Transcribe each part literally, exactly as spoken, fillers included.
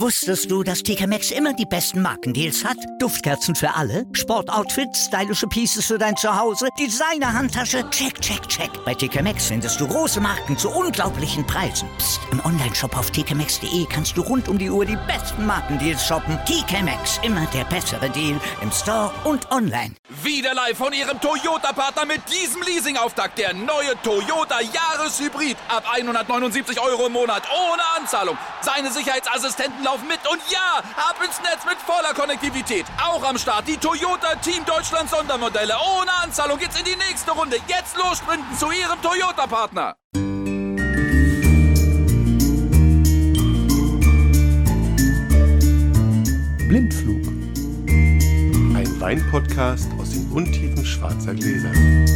Wusstest du, dass T K Maxx immer die besten Markendeals hat? Duftkerzen für alle, Sportoutfits, stylische Pieces für dein Zuhause, Designer-Handtasche, check, check, check. Bei T K Maxx findest du große Marken zu unglaublichen Preisen. Psst. Im Onlineshop auf t k maxx punkt d e kannst du rund um die Uhr die besten Markendeals shoppen. T K Maxx, immer der bessere Deal im Store und online. Wieder live von Ihrem Toyota-Partner mit diesem Leasing-Auftakt. Der neue Toyota Jahreshybrid. Ab hundertneunundsiebzig Euro im Monat ohne Anzahlung. Seine Sicherheitsassistenten laufen mit und ja, ab ins Netz mit voller Konnektivität. Auch am Start die Toyota Team Deutschland Sondermodelle. Ohne Anzahlung geht's in die nächste Runde. Jetzt los sprinten zu Ihrem Toyota-Partner. Blindflug. Ein Weinpodcast aus den Untiefen schwarzer Gläser.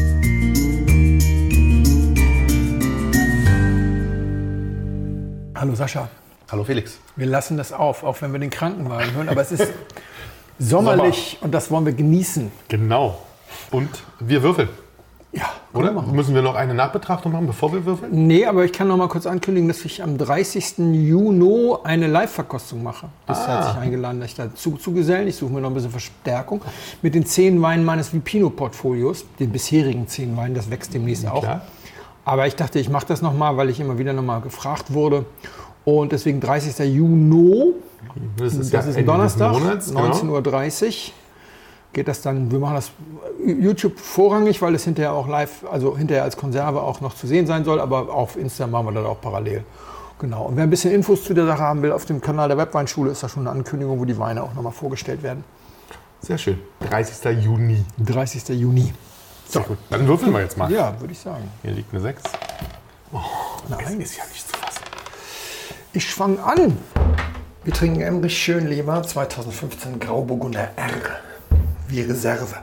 Hallo Sascha. Hallo Felix. Wir lassen das auf, auch wenn wir den Krankenwagen hören. Aber es ist sommerlich Sommer. Und das wollen wir genießen. Genau. Und wir würfeln. Ja, oder? Wir Müssen wir noch eine Nachbetrachtung machen, bevor wir würfeln? Nee, aber ich kann noch mal kurz ankündigen, dass ich am dreißigsten Juni eine Live-Verkostung mache. Das ah. hat sich eingeladen, dass ich dazu zugesellen. Ich suche mir noch ein bisschen Verstärkung. Mit den zehn Weinen meines Vipino-Portfolios, den bisherigen zehn Weinen, das wächst demnächst ja, auch. Klar. Aber ich dachte, ich mache das noch mal, weil ich immer wieder noch mal gefragt wurde. Und deswegen dreißigsten Juni, das ist, das ist ein Donnerstag, Monats, neunzehn Uhr dreißig. Geht das dann, wir machen das YouTube vorrangig, weil es hinterher auch live, also hinterher als Konserve auch noch zu sehen sein soll, aber auf Insta machen wir das auch parallel. Genau. Und wer ein bisschen Infos zu der Sache haben will, auf dem Kanal der Webweinschule ist da schon eine Ankündigung, wo die Weine auch nochmal vorgestellt werden. Sehr schön. dreißigsten Juni. dreißigsten Juni. So, gut. Dann würfeln wir jetzt mal. Ja, würde ich sagen. Hier liegt eine sechs. Oh, nein, ist ja nicht zu fassen. Ich fange an. Wir trinken Emrich Schönleber zweitausendfünfzehn Grauburgunder R. Wie Reserve.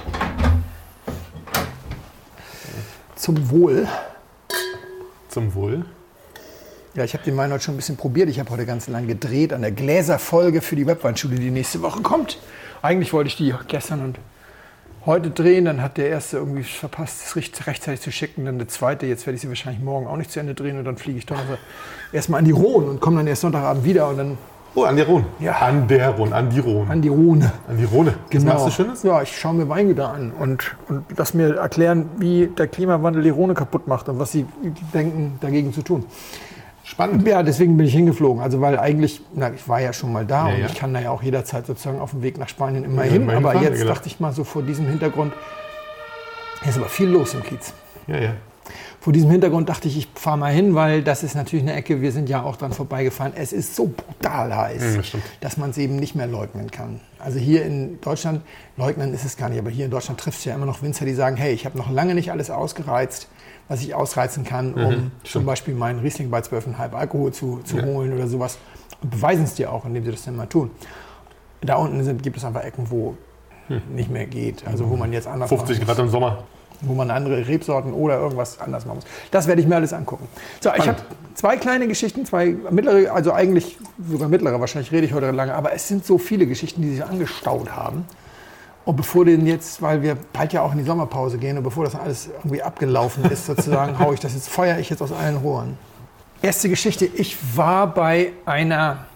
Zum Wohl. Zum Wohl. Ja, ich habe den Wein heute schon ein bisschen probiert. Ich habe heute ganz lang gedreht an der Gläserfolge für die Webweinschule, die nächste Woche kommt. Eigentlich wollte ich die gestern und heute drehen. Dann hat der erste irgendwie verpasst, es rechtzeitig zu schicken. Dann der zweite. Jetzt werde ich sie wahrscheinlich morgen auch nicht zu Ende drehen. Und dann fliege ich doch noch erstmal an die Rhone und komme dann erst Sonntagabend wieder. Und dann Oh, an der Rhone. Ja. An der Rhone, an die Rhone. An die Rhone. An die Rhone. Genau. Was machst du Schönes? Ja, ich schaue mir Weingüter an und, und das mir erklären, wie der Klimawandel die Rhone kaputt macht und was sie denken, dagegen zu tun. Spannend. Ja, deswegen bin ich hingeflogen. Also weil eigentlich, na, ich war ja schon mal da ja, und ja. ich kann da ja auch jederzeit sozusagen auf dem Weg nach Spanien immer ja, hin. Aber fahren, jetzt genau. dachte ich mal so vor diesem Hintergrund, hier ist aber viel los im Kiez. Ja, ja. Vor diesem Hintergrund dachte ich, ich fahre mal hin, weil das ist natürlich eine Ecke, wir sind ja auch dran vorbeigefahren. Es ist so brutal heiß, das dass man es eben nicht mehr leugnen kann. Also hier in Deutschland, leugnen ist es gar nicht, aber hier in Deutschland trifft es ja immer noch Winzer, die sagen, hey, ich habe noch lange nicht alles ausgereizt, was ich ausreizen kann, um mhm, zum Beispiel meinen Riesling bei zwölf Komma fünf Alkohol zu, zu ja. holen oder sowas. Und beweisen es dir auch, indem sie das dann mal tun. Da unten sind, gibt es einfach Ecken, wo hm. nicht mehr geht. Also wo man jetzt anders fünfzig Grad im Sommer. Wo man andere Rebsorten oder irgendwas anders machen muss. Das werde ich mir alles angucken. So, ich habe zwei kleine Geschichten, zwei mittlere, also eigentlich sogar mittlere, wahrscheinlich rede ich heute lange, aber es sind so viele Geschichten, die sich angestaut haben. Und bevor denn jetzt, weil wir bald ja auch in die Sommerpause gehen und bevor das alles irgendwie abgelaufen ist, sozusagen, hau ich das jetzt, feuere ich jetzt aus allen Rohren. Erste Geschichte, ich war bei einer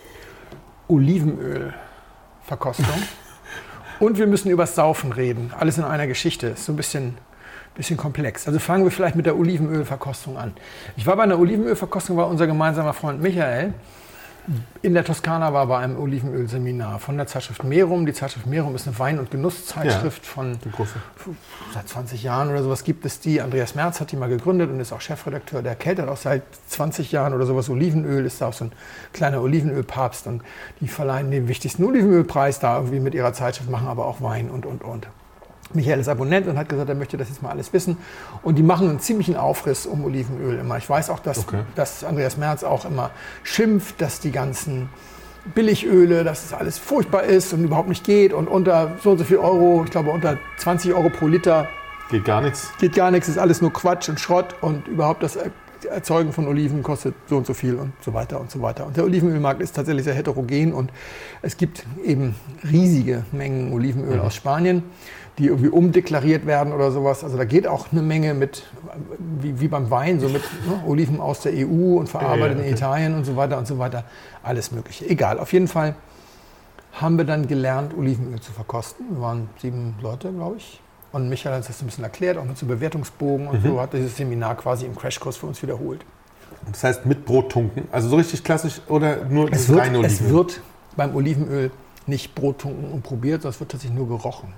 Olivenölverkostung. Und wir müssen über das Saufen reden. Alles in einer Geschichte. Ist so ein bisschen, bisschen komplex. Also fangen wir vielleicht mit der Olivenölverkostung an. Ich war bei einer Olivenölverkostung, war unser gemeinsamer Freund Michael in der Toskana war bei einem Olivenölseminar von der Zeitschrift Merum. Die Zeitschrift Merum ist eine Wein- und Genusszeitschrift ja, von seit zwanzig Jahren oder sowas gibt es die. Andreas Merz hat die mal gegründet und ist auch Chefredakteur. Der keltert auch seit zwanzig Jahren oder sowas Olivenöl, ist da auch so ein kleiner Olivenölpapst. Und die verleihen den wichtigsten Olivenölpreis da irgendwie mit ihrer Zeitschrift, machen aber auch Wein und, und, und. Michael ist Abonnent und hat gesagt, er möchte das jetzt mal alles wissen. Und die machen einen ziemlichen Aufriss um Olivenöl immer. Ich weiß auch, dass, okay. dass Andreas Merz auch immer schimpft, dass die ganzen Billigöle, dass das alles furchtbar ist und überhaupt nicht geht. Und unter so und so viel Euro, ich glaube unter zwanzig Euro pro Liter. Geht gar nichts. Geht gar nichts, ist alles nur Quatsch und Schrott. Und überhaupt das Erzeugen von Oliven kostet so und so viel und so weiter und so weiter. Und der Olivenölmarkt ist tatsächlich sehr heterogen und es gibt eben riesige Mengen Olivenöl mhm. aus Spanien, die irgendwie umdeklariert werden oder sowas. Also da geht auch eine Menge mit, wie, wie beim Wein, so mit ne, Oliven aus der E U und verarbeitet ja, okay. in Italien und so weiter und so weiter. Alles Mögliche. Egal, auf jeden Fall haben wir dann gelernt, Olivenöl zu verkosten. Wir waren sieben Leute, glaube ich. Und Michael hat uns das ein bisschen erklärt, auch mit so Bewertungsbogen und mhm. so, hat dieses Seminar quasi im Crashkurs für uns wiederholt. Das heißt mit Brot tunken, also so richtig klassisch oder nur es das wird, reine Olivenöl? Es wird beim Olivenöl nicht Brot tunken und probiert, sondern es wird tatsächlich nur gerochen.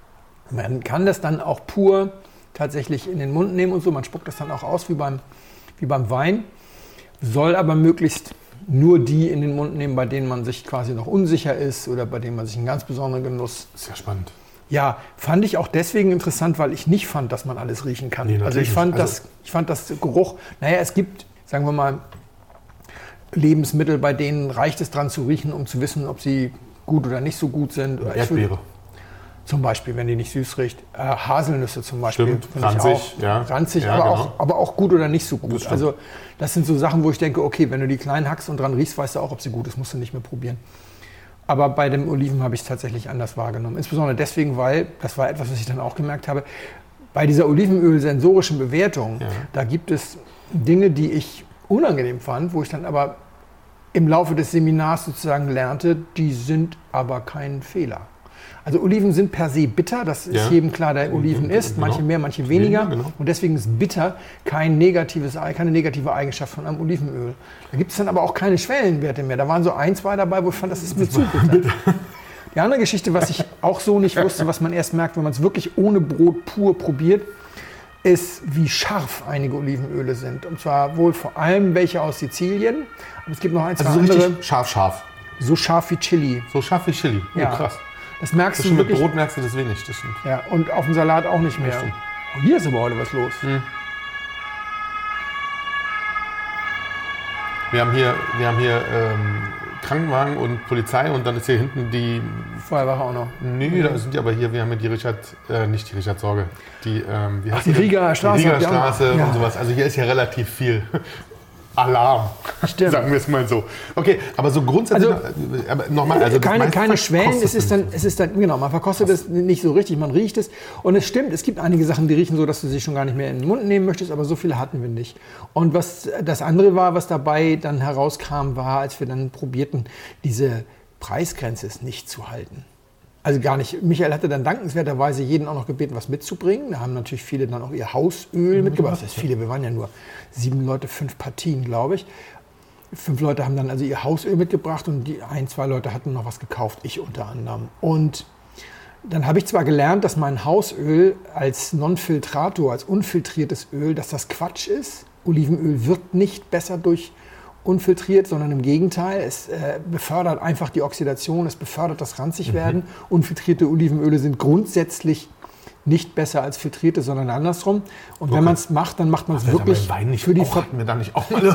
Man kann das dann auch pur tatsächlich in den Mund nehmen und so, man spuckt das dann auch aus wie beim, wie beim Wein, soll aber möglichst nur die in den Mund nehmen, bei denen man sich quasi noch unsicher ist oder bei denen man sich einen ganz besonderen Genuss... Sehr spannend. Ja, fand ich auch deswegen interessant, weil ich nicht fand, dass man alles riechen kann. Nee, also ich fand, also das, ich fand das Geruch, naja, es gibt, sagen wir mal, Lebensmittel, bei denen reicht es dran zu riechen, um zu wissen, ob sie gut oder nicht so gut sind. Oder Erdbeere. Zum Beispiel, wenn die nicht süß riecht. Äh, Haselnüsse zum Beispiel. Stimmt, ranzig, auch, ja. Ranzig, ja, aber, genau. auch, aber auch gut oder nicht so gut. Das also das sind so Sachen, wo ich denke, okay, wenn du die klein hackst und dran riechst, weißt du auch, ob sie gut ist, musst du nicht mehr probieren. Aber bei dem Oliven habe ich es tatsächlich anders wahrgenommen. Insbesondere deswegen, weil, das war etwas, was ich dann auch gemerkt habe, bei dieser Olivenöl-sensorischen Bewertung, ja. da gibt es Dinge, die ich unangenehm fand, wo ich dann aber im Laufe des Seminars sozusagen lernte, die sind aber kein Fehler. Also Oliven sind per se bitter, das ist ja. jedem klar, der Oliven isst, genau. manche mehr, manche weniger. Genau. Und deswegen ist bitter kein negatives, keine negative Eigenschaft von einem Olivenöl. Da gibt es dann aber auch keine Schwellenwerte mehr. Da waren so ein, zwei dabei, wo ich fand, das ist mir zu bitter. Die andere Geschichte, was ich auch so nicht wusste, was man erst merkt, wenn man es wirklich ohne Brot pur probiert, ist, wie scharf einige Olivenöle sind. Und zwar wohl vor allem welche aus Sizilien. Aber es gibt noch ein, zwei also so andere. Richtig scharf, scharf. So scharf wie Chili. So scharf wie Chili. Oh, ja. krass. Das merkst das du wirklich. Mit Brot merkst du das wenig, das stimmt. Ja, und auf dem Salat auch nicht mehr. Oh, hier ist aber heute was los. Hm. Wir haben hier, wir haben hier ähm, Krankenwagen und Polizei und dann ist hier hinten die... Feuerwache auch noch. Nee, mhm. da sind die aber hier, wir haben hier die Richard, äh, nicht die Richard Sorge, die, ähm, wie heißt Ach, die Rieger Straße. Die Rieger Straße ja. und sowas. Also hier ist ja relativ viel Alarm, Stimmt. sagen wir es mal so. Okay, aber so grundsätzlich, also, aber nochmal, also keine, keine Schwellen, es ist, dann, es ist dann, genau, man verkostet es nicht so richtig, man riecht es. Und es stimmt, es gibt einige Sachen, die riechen so, dass du sie schon gar nicht mehr in den Mund nehmen möchtest, aber so viele hatten wir nicht. Und was das andere war, was dabei dann herauskam, war, als wir dann probierten, diese Preisgrenze ist nicht zu halten. Also gar nicht. Michael hatte dann dankenswerterweise jeden auch noch gebeten, was mitzubringen. Da haben natürlich viele dann auch ihr Hausöl mhm. mitgebracht. Das heißt viele, wir waren ja nur sieben Leute, fünf Partien, glaube ich. Fünf Leute haben dann also ihr Hausöl mitgebracht und die ein, zwei Leute hatten noch was gekauft, ich unter anderem. Und dann habe ich zwar gelernt, dass mein Hausöl als Non-Filtrator, als unfiltriertes Öl, dass das Quatsch ist. Olivenöl wird nicht besser durch unfiltriert, sondern im Gegenteil. Es äh, befördert einfach die Oxidation, es befördert das Ranzigwerden. Mhm. Unfiltrierte Olivenöle sind grundsätzlich nicht besser als filtrierte, sondern andersrum. Und okay. wenn man es macht, dann macht man es wirklich Wein nicht für die auch, hatten wir da nicht auch mal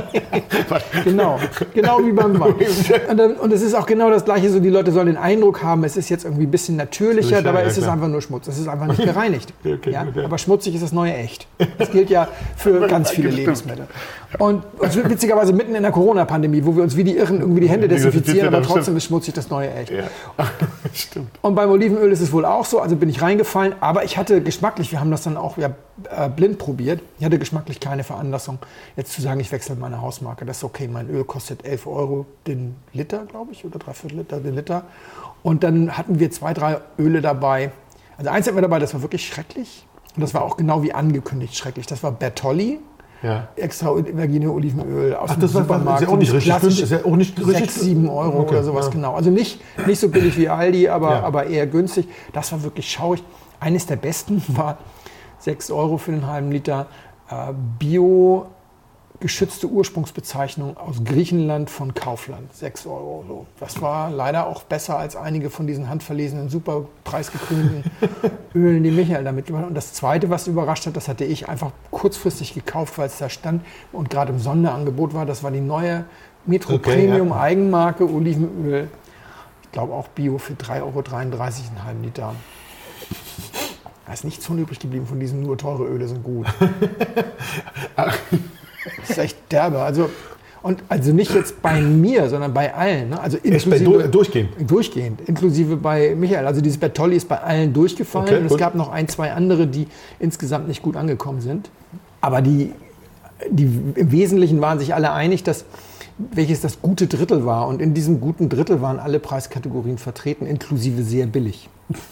genau, genau wie beim Wein. Und, dann, und es ist auch genau das Gleiche, so die Leute sollen den Eindruck haben, es ist jetzt irgendwie ein bisschen natürlicher, Sicher, dabei ja, ist es klar. einfach nur Schmutz. Es ist einfach nicht gereinigt. okay, ja? okay. Aber schmutzig ist das neue echt. Das gilt ja für ganz viele Lebensmittel. Und witzigerweise mitten in der Corona-Pandemie, wo wir uns wie die Irren irgendwie die Hände desinfizieren, aber trotzdem ist schmutzig das neue echt. Ja. Stimmt. Und beim Olivenöl ist es wohl auch so, also bin ich reingefallen, aber ich hatte geschmacklich, wir haben das dann auch ja, äh, blind probiert, ich hatte geschmacklich keine Veranlassung, jetzt zu sagen, ich wechsle meine Hausmarke, das ist okay, mein Öl kostet elf Euro den Liter, glaube ich, oder dreiviertel Liter den Liter. Und dann hatten wir zwei, drei Öle dabei. Also eins hatten wir dabei, das war wirklich schrecklich und das war auch genau wie angekündigt schrecklich, das war Bertolli. Ja. Extra virgine Olivenöl aus Ach, dem das Supermarkt. Ist ja auch nicht richtig günstig. Ist ja auch nicht richtig. sechs, sieben Euro okay, oder sowas, ja. genau. Also nicht, nicht so billig wie Aldi, aber, ja. aber eher günstig. Das war wirklich schaurig. Eines der besten war sechs Euro für den halben Liter äh, Bio geschützte Ursprungsbezeichnung aus Griechenland von Kaufland. sechs Euro. So. Das war leider auch besser als einige von diesen handverlesenen, super preisgekrönten Ölen, die Michael da mitgebracht hat. Und das Zweite, was überrascht hat, das hatte ich einfach kurzfristig gekauft, weil es da stand und gerade im Sonderangebot war. Das war die neue Metro okay, Premium ja. Eigenmarke Olivenöl. Ich glaube auch Bio für drei Euro dreiunddreißig einen halben Liter. Da ist nichts von übrig geblieben von diesen nur teure Öle sind gut. Das ist echt derbe. Also, und also nicht jetzt bei mir, sondern bei allen. Ne? Also Echt bei inklusive, du, durchgehend? Durchgehend, inklusive bei Michael. Also dieses Bertolli ist bei allen durchgefallen. Okay, und es gut. gab noch ein, zwei andere, die insgesamt nicht gut angekommen sind. Aber die, die im Wesentlichen waren sich alle einig, dass welches das gute Drittel war. Und in diesem guten Drittel waren alle Preiskategorien vertreten, inklusive sehr billig.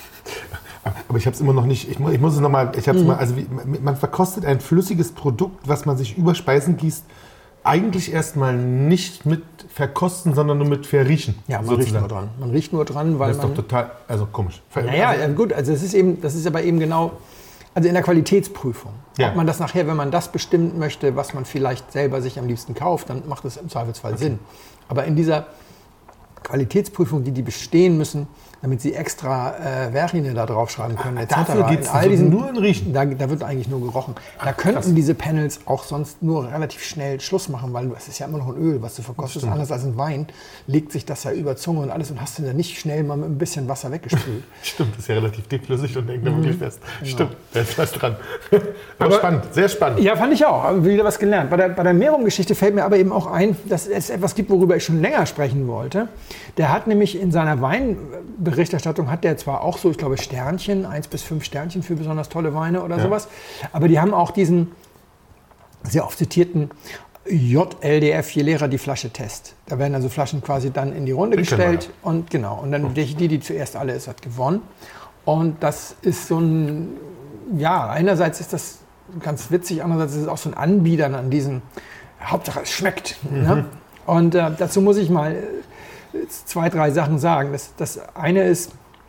Aber ich habe es immer noch nicht, ich, mu- ich muss es nochmal, ich habe es Mhm. mal, also wie, man verkostet ein flüssiges Produkt, was man sich über Speisen gießt, eigentlich erstmal nicht mit verkosten, sondern nur mit verriechen. Ja, man sozusagen. riecht nur dran. Man riecht nur dran, weil Das ist man... doch total, also komisch. Naja, also, äh, gut, also es ist eben, das ist aber eben genau, also in der Qualitätsprüfung. Ja. Ob man das nachher, wenn man das bestimmen möchte, was man vielleicht selber sich am liebsten kauft, dann macht es im Zweifelsfall Sinn. Aber in dieser Qualitätsprüfung, die die bestehen müssen, damit sie extra äh, Verine da draufschreiben können, et cetera. dafür geht's in all also diesen, nur in Riechen? Da, da wird eigentlich nur gerochen. Da Ach, könnten krass. diese Panels auch sonst nur relativ schnell Schluss machen, weil es ist ja immer noch ein Öl, was du verkostest. Anders als ein Wein legt sich das ja über Zunge und alles und hast du dann nicht schnell mal mit ein bisschen Wasser weggespült. Stimmt, das ist ja relativ dickflüssig und hängt da wirklich fest. Genau. Stimmt, da ist was dran. Aber, Aber- spannend, sehr spannend. Ja, fand ich auch. Aber wieder was gelernt. Bei der, bei der Merum-Geschichte fällt mir aber eben auch ein, dass es etwas gibt, worüber ich schon länger sprechen wollte. Der hat nämlich in seiner Weinberichterstattung, hat der zwar auch so, ich glaube, Sternchen, eins bis fünf Sternchen für besonders tolle Weine oder Ja. sowas, aber die haben auch diesen sehr oft zitierten J L D F, je leerer die Flasche Test. Da werden also Flaschen quasi dann in die Runde Den kennen wir gestellt und genau, und dann die, die zuerst alle ist, hat gewonnen. Und das ist so ein, ja, einerseits ist das ganz witzig, andererseits ist es auch so ein Anbiedern an diesen, Hauptsache es schmeckt. Ne? Und äh, dazu muss ich mal äh, zwei, drei Sachen sagen. Das, das eine ist,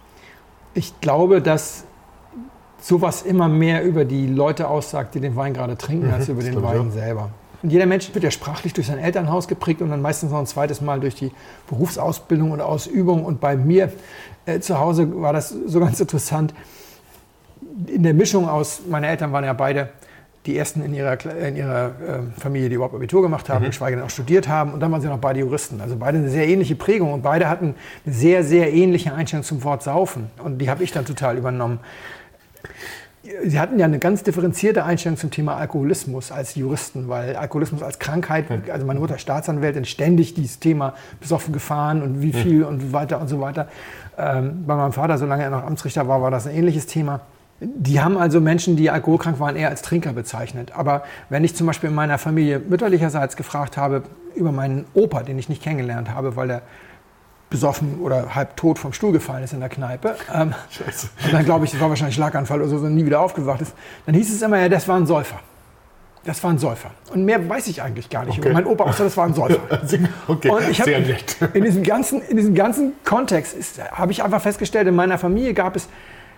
ich glaube, dass sowas immer mehr über die Leute aussagt, die den Wein gerade trinken, als über den glaube ich Wein auch. selber. Und jeder Mensch wird ja sprachlich durch sein Elternhaus geprägt und dann meistens noch ein zweites Mal durch die Berufsausbildung und Ausübung. Und bei mir äh, zu Hause war das so ganz interessant. In der Mischung aus, meine Eltern waren ja beide die ersten in ihrer, Kle- in ihrer äh, Familie, die überhaupt Abitur gemacht haben, geschweige denn auch studiert haben. Und dann waren sie noch beide Juristen. Also beide eine sehr ähnliche Prägung und beide hatten eine sehr, sehr ähnliche Einstellung zum Wort Saufen. Und die habe ich dann total übernommen. Sie hatten ja eine ganz differenzierte Einstellung zum Thema Alkoholismus als Juristen, weil Alkoholismus als Krankheit, also meine Mutter Staatsanwältin, ständig dieses Thema besoffen gefahren und wie viel und wie weiter und so weiter. Ähm, bei meinem Vater, solange er noch Amtsrichter war, war das ein ähnliches Thema. Die haben also Menschen, die alkoholkrank waren, eher als Trinker bezeichnet. Aber wenn ich zum Beispiel in meiner Familie mütterlicherseits gefragt habe über meinen Opa, den ich nicht kennengelernt habe, weil er besoffen oder halb tot vom Stuhl gefallen ist in der Kneipe. Ähm, Scheiße. und dann glaube ich, das war wahrscheinlich Schlaganfall oder so, so nie wieder aufgewacht ist. Dann hieß es immer, ja, das war ein Säufer. Das war ein Säufer. Und mehr weiß ich eigentlich gar nicht. Okay. Und mein Opa außer das war ein Säufer. Okay, Und ich hab, sehr nett. in diesem ganzen, in diesem ganzen Kontext ist- habe ich einfach festgestellt, in meiner Familie gab es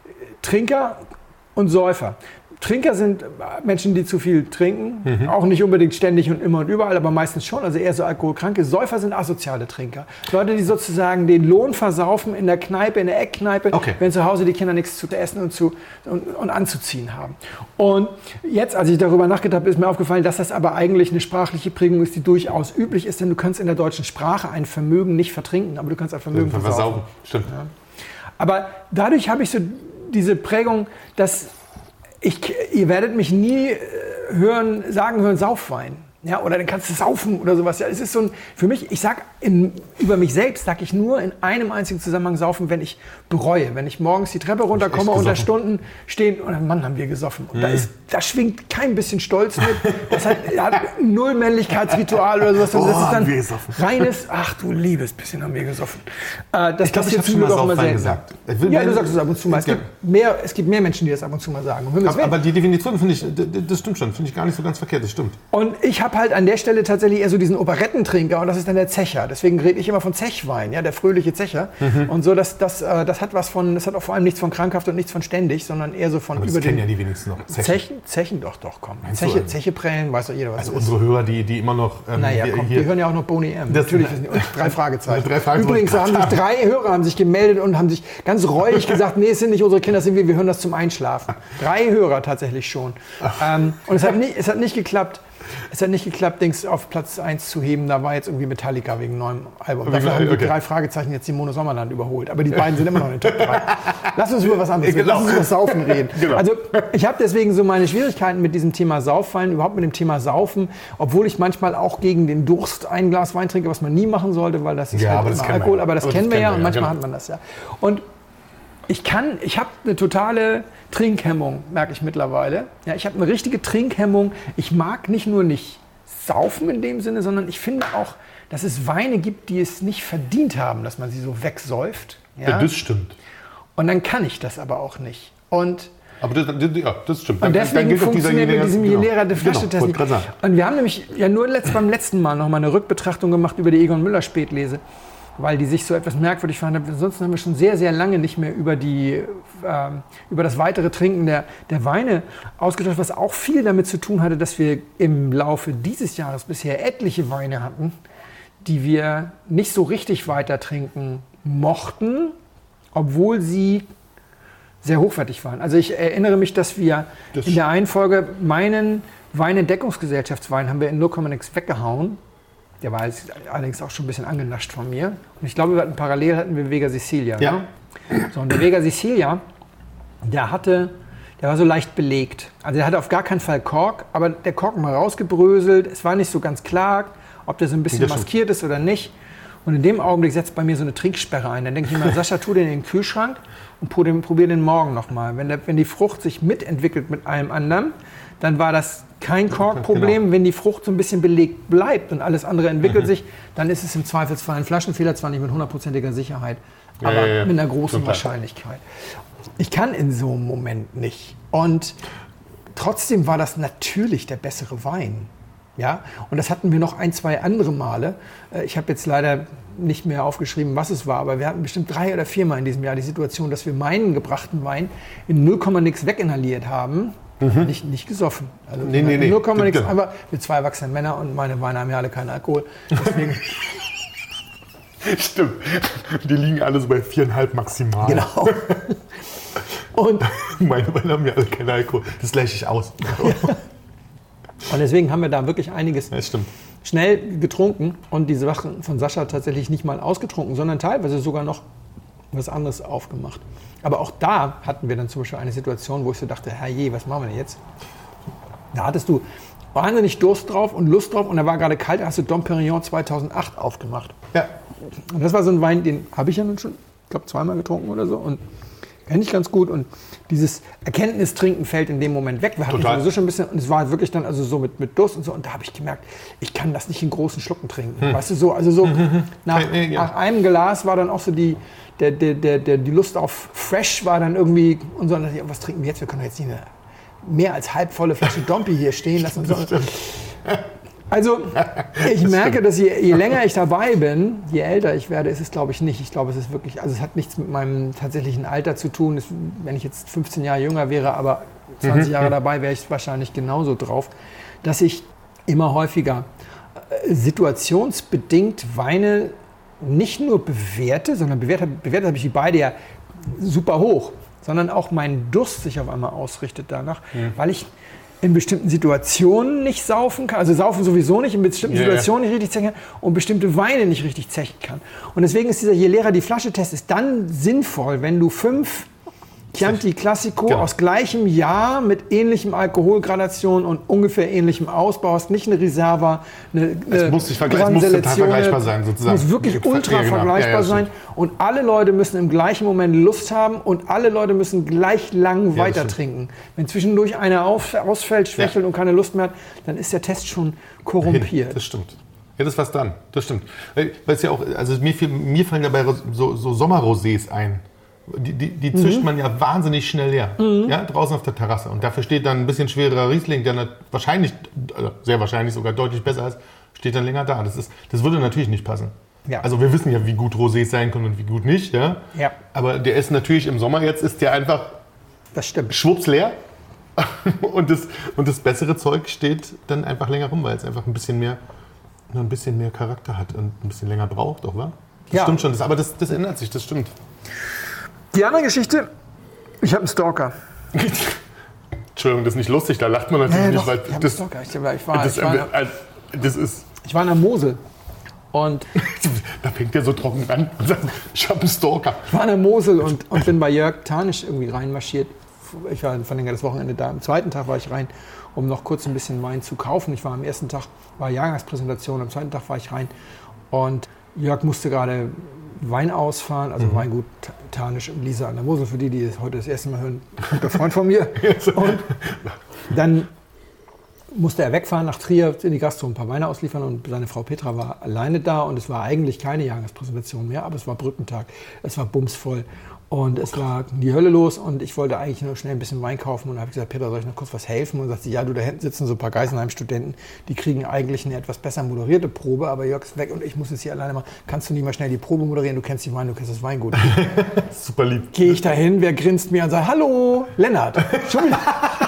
Trinker und Säufer. Trinker sind Menschen, die zu viel trinken, auch nicht unbedingt ständig und immer und überall, aber meistens schon, also eher so alkoholkranke. Säufer sind asoziale Trinker. Leute, die sozusagen den Lohn versaufen in der Kneipe, in der Eckkneipe, Okay. wenn zu Hause die Kinder nichts zu essen und, zu, und, und anzuziehen haben. Und jetzt, als ich darüber nachgedacht habe, ist mir aufgefallen, dass das aber eigentlich eine sprachliche Prägung ist, die durchaus üblich ist, denn du kannst in der deutschen Sprache ein Vermögen nicht vertrinken, aber du kannst ein Vermögen versaufen. Versaufen. Stimmt. Aber dadurch habe ich so diese Prägung, dass ich, ihr werdet mich nie äh, hören, sagen hören, Saufwein. Ja, oder dann kannst du saufen oder sowas. Ja, es ist so ein, für mich, ich sag in, über mich selbst, sage ich nur in einem einzigen Zusammenhang saufen, wenn ich bereue. Wenn ich morgens die Treppe runterkomme und da gesoffen. Stunden stehen und dann, Mann, haben wir gesoffen. Und da, ist, da schwingt kein bisschen Stolz mit. Das hat, hat null Männlichkeitsritual oder sowas. Oh, das ist haben wir dann gesoffen. reines, ach du liebes bisschen haben wir gesoffen. Äh, das Ich glaube, ich passiert habe schon zum mal Glück auch immer Saufwein selten. gesagt. Ich will Ja, meine- du sagst es ab und zu mal. Es Ja. gibt mehr, es gibt mehr Menschen, die das ab und zu mal sagen. Um Himmels Aber, Willen. aber die Definition finde ich, d- d- das stimmt schon, finde ich gar nicht so ganz verkehrt, das stimmt. Und ich habe halt an der Stelle tatsächlich eher so diesen Operettentrinker und das ist dann der Zecher. Deswegen rede ich immer von Zechwein, ja, der fröhliche Zecher. Mhm. Und so, das, das, äh, das hat was von, das hat auch vor allem nichts von krankhaft und nichts von ständig, sondern eher so von Aber das über kennen den ja die wenigsten noch. Zechen. Zechen, Zechen doch, doch, komm. du, Zeche, ähm, Zeche prellen, weiß doch jeder, was Also das ist. unsere Hörer, die, die immer noch... Ähm, Naja, hier- komm, hier- die hören ja auch noch Boni M. Das- Natürlich wissen die. Und drei Fragezeichen. Drei Fragezeichen. Übrigens haben sich drei Hörer haben sich gemeldet und haben sich ganz reuig gesagt, nee, es sind nicht unsere Kinder, es sind wir, wir hören das zum Einschlafen. Drei Hörer tatsächlich schon. Ähm, und es hat, nicht, es hat nicht geklappt. Es hat nicht geklappt, Dings auf Platz eins zu heben. Da war jetzt irgendwie Metallica wegen neuem Album. Okay, Dafür haben die okay. drei Fragezeichen jetzt Simone Sommerland überholt. Aber die beiden sind immer noch in den Top drei. Lass uns über was anderes reden. Lass uns über das Saufen reden. Genau. Also ich habe deswegen so meine Schwierigkeiten mit diesem Thema Sauffallen, überhaupt mit dem Thema Saufen, obwohl ich manchmal auch gegen den Durst ein Glas Wein trinke, was man nie machen sollte, weil das ist Ja, halt aber das immer kennen wir Alkohol. ja. Aber das Aber das kennen wir kennen ja wir und ja, manchmal genau. hat man das ja. Und ich kann, ich habe eine totale Trinkhemmung, merke ich mittlerweile. Ja, ich habe eine richtige Trinkhemmung. Ich mag nicht nur nicht saufen in dem Sinne, sondern ich finde auch, dass es Weine gibt, die es nicht verdient haben, dass man sie so wegsäuft. Ja? Ja, das stimmt. Und dann kann ich das aber auch nicht. Und Aber das, das, ja, das stimmt. und deswegen gilt auch dieser funktioniert mit Jener- diesem je genau. leerer der Flasche Genau, Test wollte nicht. gerade sagen. Und wir haben nämlich ja nur letzt, beim letzten Mal noch mal eine Rückbetrachtung gemacht über die Egon Müller Spätlese, weil die sich so etwas merkwürdig fand. Ansonsten haben wir schon sehr, sehr lange nicht mehr über, die, ähm, über das weitere Trinken der, der Weine ausgetauscht, was auch viel damit zu tun hatte, dass wir im Laufe dieses Jahres bisher etliche Weine hatten, die wir nicht so richtig weiter trinken mochten, obwohl sie sehr hochwertig waren. Also ich erinnere mich, dass wir Das in der einen Folge meinen Weinentdeckungsgesellschaftswein haben wir in null Komma nix weggehauen. Der war jetzt allerdings auch schon ein bisschen angenascht von mir. Und ich glaube, wir hatten parallel hatten wir Vega Sicilia. Ja. Ne? So, und der Vega Sicilia, der hatte, der war so leicht belegt. Also der hatte auf gar keinen Fall Kork, aber der Kork mal rausgebröselt. Es war nicht so ganz klar, ob der so ein bisschen Das stimmt. maskiert ist oder nicht. Und in dem Augenblick setzt bei mir so eine Trinksperre ein. Dann denke ich immer, Sascha, tu den in den Kühlschrank und probier den morgen nochmal. Wenn, der, wenn die Frucht sich mitentwickelt mit allem anderen, dann war das kein Korkproblem. Genau. Wenn die Frucht so ein bisschen belegt bleibt und alles andere entwickelt sich, dann ist es im Zweifelsfall ein Flaschenfehler, zwar nicht mit hundertprozentiger Sicherheit, Ja, aber ja, ja. mit einer großen Total. Wahrscheinlichkeit. Ich kann in so einem Moment nicht. Und trotzdem war das natürlich der bessere Wein. Ja? Und das hatten wir noch ein, zwei andere Male. Äh, Ich habe jetzt leider nicht mehr aufgeschrieben, was es war, aber wir hatten bestimmt drei oder vier Mal in diesem Jahr die Situation, dass wir meinen gebrachten Wein in null Komma nix weginhaliert haben. Nicht, nicht gesoffen. Also Nee, nee, nee. null Komma nix, Genau. aber wir zwei erwachsene Männer und meine Weine haben ja alle keinen Alkohol. Deswegen, Stimmt. Die liegen alle so bei viereinhalb maximal. genau. Und, Meine Weine haben ja alle keinen Alkohol. Das gleiche ich aus. und deswegen haben wir da wirklich einiges Das stimmt. schnell getrunken und diese Sachen von Sascha tatsächlich nicht mal ausgetrunken, sondern teilweise sogar noch was anderes aufgemacht. Aber auch da hatten wir dann zum Beispiel eine Situation, wo ich so dachte, herrje, was machen wir denn jetzt? Da hattest du wahnsinnig Durst drauf und Lust drauf und da war gerade kalt, da hast du Dom Perignon zweitausendacht aufgemacht. Ja. Und das war so ein Wein, den habe ich ja nun schon, ich glaube, zweimal getrunken oder so und kenne ich ganz gut. Und dieses Erkenntnistrinken fällt in dem Moment weg. Wir hatten Total. sowieso schon ein bisschen, und es war wirklich dann also so mit, mit Durst und so. Und da habe ich gemerkt, ich kann das nicht in großen Schlucken trinken. Weißt du, so, also so nach, Ja, ja. nach einem Glas war dann auch so die, der, der, der, der, die Lust auf Fresh war dann irgendwie, und so, und dann dachte ich, was trinken wir jetzt? Wir können doch jetzt nicht eine mehr als halbvolle Flasche Dompi hier stehen lassen. Und so. Also ich merke, dass je, je länger ich dabei bin, je älter ich werde, ist es glaube ich nicht. Ich glaube, es ist wirklich, also es hat nichts mit meinem tatsächlichen Alter zu tun. Es, wenn ich jetzt fünfzehn Jahre jünger wäre, aber zwanzig Jahre dabei, wäre ich wahrscheinlich genauso drauf, dass ich immer häufiger äh, situationsbedingt Weine nicht nur bewerte, sondern bewertet, bewertet habe ich die beide ja super hoch, sondern auch mein Durst sich auf einmal ausrichtet danach, weil ich in bestimmten Situationen nicht saufen kann, also saufen sowieso nicht, in bestimmten Ja, ja. Situationen nicht richtig zechen kann und bestimmte Weine nicht richtig zechen kann. Und deswegen ist dieser je leerer die Flasche-Test ist dann sinnvoll, wenn du fünf Chianti Classico Genau. aus gleichem Jahr mit ähnlichem Alkoholgradation und ungefähr ähnlichem Ausbau hast, nicht eine Reserva, eine, eine muss sich vergleich- es Gran muss total Selezione, vergleichbar sein, sozusagen. muss wirklich Ja, ultra genau. vergleichbar Ja, ja, sein stimmt. und alle Leute müssen im gleichen Moment Lust haben und alle Leute müssen gleich lang das weiter stimmt. trinken. Wenn zwischendurch einer auf, ausfällt, schwächelt Ja. und keine Lust mehr hat, dann ist der Test schon korrumpiert. Das stimmt. Ja, das ist was dran. Das stimmt. Weil es ja auch, also mir, fiel- mir fallen dabei so, so Sommerrosés ein. Die, die, die zischt man ja wahnsinnig schnell leer. Ja, draußen auf der Terrasse. Und dafür steht dann ein bisschen schwerer Riesling, der nat- wahrscheinlich, also sehr wahrscheinlich sogar deutlich besser ist, steht dann länger da. Das, ist, das würde natürlich nicht passen. Ja. Also wir wissen ja, wie gut Rosés sein können und wie gut nicht. Ja? Ja. Aber der ist natürlich im Sommer jetzt, ist der einfach Das stimmt. schwupps leer. und, das, und das bessere Zeug steht dann einfach länger rum, weil es einfach ein bisschen mehr, nur ein bisschen mehr Charakter hat und ein bisschen länger braucht, auch, wa? Das Ja. stimmt schon, das, aber das, das ändert sich, das stimmt. Die andere Geschichte, ich habe einen Stalker. Entschuldigung, das ist nicht lustig, da lacht man natürlich Ja, nicht, doch, weil ich hab das, Stalker. Ich, ich, war, das, ich, war, äh, das ist... ich war in der Mosel und Da fängt der so trocken an und sagt, ich habe einen Stalker. ich war in der Mosel und, und bin bei Jörg Thanisch irgendwie reinmarschiert. Ich war vor allem das Wochenende da. Am zweiten Tag war ich rein, um noch kurz ein bisschen Wein zu kaufen. Ich war am ersten Tag, war Jahrgangspräsentation, am zweiten Tag war ich rein und Jörg musste gerade Wein ausfahren, also mhm. Weingut Thanisch und Lisa an der Mosel, für die, die es heute das erste Mal hören, ein guter Freund von mir. Und dann musste er wegfahren nach Trier in die Gastro, ein paar Weine ausliefern und seine Frau Petra war alleine da und es war eigentlich keine Jahrgangspräsentation mehr, aber es war Brückentag, es war bumsvoll und es war die Hölle los und ich wollte eigentlich nur schnell ein bisschen Wein kaufen und habe gesagt, Petra, soll ich noch kurz was helfen? Und sagt sie, ja, du, da hinten sitzen so ein paar Geisenheim-Studenten, die kriegen eigentlich eine etwas besser moderierte Probe, aber Jörg ist weg und ich muss es hier alleine machen. Kannst du nicht mal schnell die Probe moderieren? Du kennst die Wein, du kennst das Weingut. Super lieb. Gehe ich dahin, wer grinst mir und sagt, hallo, Lennart. Schon wieder.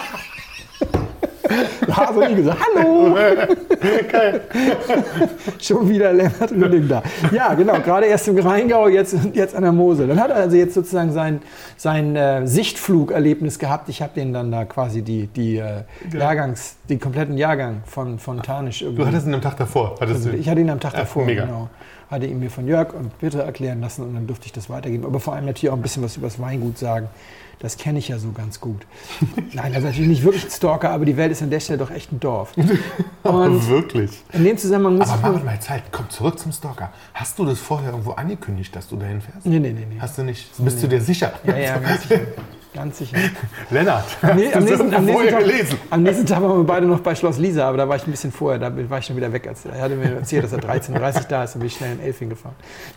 Da habe ich gesagt, hallo! Geil. Schon wieder Lennart Rüding da. Ja, genau, gerade erst im Rheingau, jetzt, jetzt an der Mosel. Dann hat er also jetzt sozusagen sein, sein äh, Sichtflugerlebnis gehabt. Ich habe den dann da quasi die, die äh, Jahrgangs, den kompletten Jahrgang von, von Thanisch irgendwie. Du hattest ihn am Tag davor. Hattest du? Ich hatte ihn am Tag Ja, davor, mega. genau. Hatte ihn mir von Jörg und Petra erklären lassen und dann durfte ich das weitergeben. Aber vor allem natürlich auch ein bisschen was über das Weingut sagen. Das kenne ich ja so ganz gut. Nein, also natürlich nicht wirklich ein Stalker, aber die Welt ist an der Stelle doch echt ein Dorf. Und wirklich. in dem Zusammenhang muss Aber ich... mach mal Zeit, komm zurück zum Stalker. Hast du das vorher irgendwo angekündigt, dass du dahin fährst? Nee, nee, nee. nee. Hast du nicht? Bist du dir sicher? Ja, ja, ganz sicher. Ganz sicher. Lennart, Nee, am, hast du nächsten, das am, nächsten vorher Tag, gelesen? am nächsten Tag waren wir beide noch bei Schloss Lisa, aber da war ich ein bisschen vorher, da war ich schon wieder weg. Als, er hatte mir erzählt, dass er dreizehn Uhr dreißig da ist und bin ich schnell in Elfing gefahren.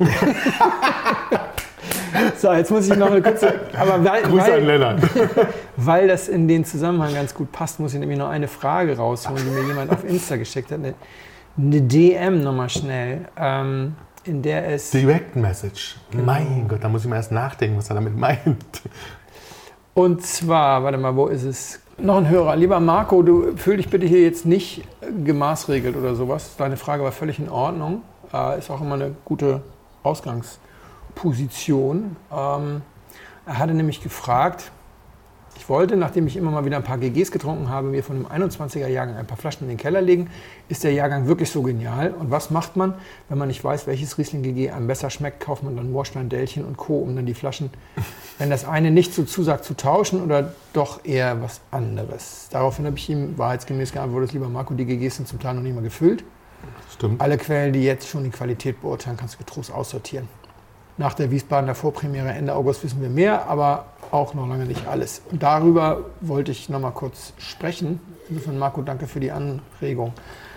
So, jetzt muss ich noch eine kurze... Aber weil, Grüße weil, an Lennart. Weil das in den Zusammenhang ganz gut passt, muss ich nämlich noch eine Frage rausholen, die mir jemand auf Insta geschickt hat. Eine, eine D M nochmal schnell, ähm, in der es... Direct Message. Mein Gott, da muss ich mal erst nachdenken, was er damit meint. Und zwar, warte mal, wo ist es? Noch ein Hörer. Lieber Marco, du fühl dich bitte hier jetzt nicht gemaßregelt oder sowas. Deine Frage war völlig in Ordnung. Äh, ist auch immer eine gute Ausgangsposition. Ähm, er hatte nämlich gefragt, ich wollte, nachdem ich immer mal wieder ein paar G Gs getrunken habe, mir von dem einundzwanziger Jahrgang ein paar Flaschen in den Keller legen. Ist der Jahrgang wirklich so genial? Und was macht man, wenn man nicht weiß, welches Riesling G G einem besser schmeckt? Kauft man dann Moorstein, Dellchen und Co., um dann die Flaschen, wenn das eine nicht so zusagt, zu tauschen oder doch eher was anderes? Daraufhin habe ich ihm wahrheitsgemäß geantwortet, lieber Marco, die G Gs sind zum Teil noch nicht mal gefüllt. Stimmt. Alle Quellen, die jetzt schon die Qualität beurteilen, kannst du getrost aussortieren. Nach der Wiesbadener Vorpremiere Ende August wissen wir mehr, aber auch noch lange nicht alles. Und darüber wollte ich noch mal kurz sprechen. Insofern, Marco, danke für die Anregung.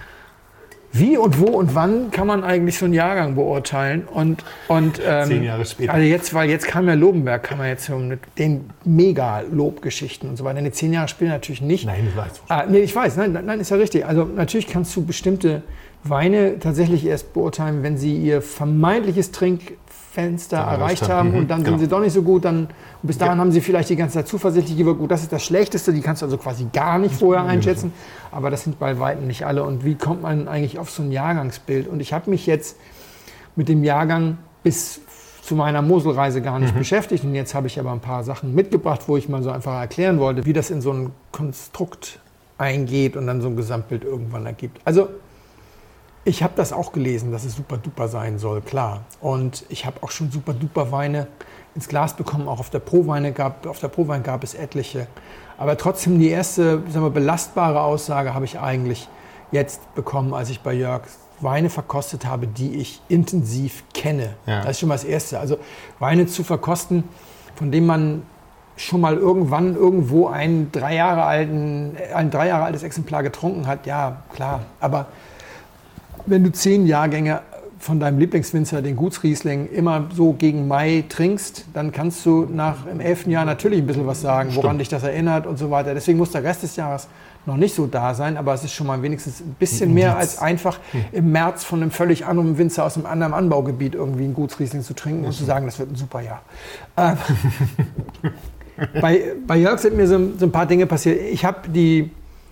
Wie und wo und wann kann man eigentlich so einen Jahrgang beurteilen? Und, und, ähm, Zehn Jahre später. Also jetzt, weil jetzt kam ja Lobenberg, kann man jetzt so mit den Mega-Lobgeschichten und so weiter. Denn die zehn Jahre spielen natürlich nicht. Nein, ich weiß. Ah, nee, ich weiß, nein, nein, ist ja richtig. Also natürlich kannst du bestimmte Weine tatsächlich erst beurteilen, wenn sie ihr vermeintliches Trinkfenster Ja, erreicht stimmt. haben Mhm, und dann genau. sind sie doch nicht so gut. Dann, und bis dahin Ja. haben sie vielleicht die ganze Zeit zuversichtlich gewirkt. Gut, das ist das Schlechteste, die kannst du also quasi gar nicht vorher einschätzen. Aber das sind bei Weitem nicht alle. Und wie kommt man eigentlich auf so ein Jahrgangsbild? Und ich habe mich jetzt mit dem Jahrgang bis zu meiner Moselreise gar nicht Mhm. beschäftigt. Und jetzt habe ich aber ein paar Sachen mitgebracht, wo ich mal so einfach erklären wollte, wie das in so ein Konstrukt eingeht und dann so ein Gesamtbild irgendwann ergibt. Also ich habe das auch gelesen, dass es super duper sein soll, klar. Und ich habe auch schon super duper Weine ins Glas bekommen. Auch auf der Proweine gab, auf der Prowein gab es etliche. Aber trotzdem die erste, sagen wir, belastbare Aussage habe ich eigentlich jetzt bekommen, als ich bei Jörg Weine verkostet habe, die ich intensiv kenne. Ja. Das ist schon mal das Erste. Also Weine zu verkosten, von denen man schon mal irgendwann irgendwo ein drei Jahre alten, ein drei Jahre altes Exemplar getrunken hat, ja, klar. Aber wenn du zehn Jahrgänge von deinem Lieblingswinzer, den Gutsriesling, immer so gegen Mai trinkst, dann kannst du nach im elften Jahr natürlich ein bisschen was sagen, woran Stimmt. dich das erinnert und so weiter. Deswegen muss der Rest des Jahres noch nicht so da sein, aber es ist schon mal wenigstens ein bisschen mehr als einfach im März von einem völlig anderen Winzer aus einem anderen Anbaugebiet irgendwie einen Gutsriesling zu trinken und zu sagen, das wird ein super Jahr. Äh, bei, bei Jörg sind mir so, so ein paar Dinge passiert. Ich habe die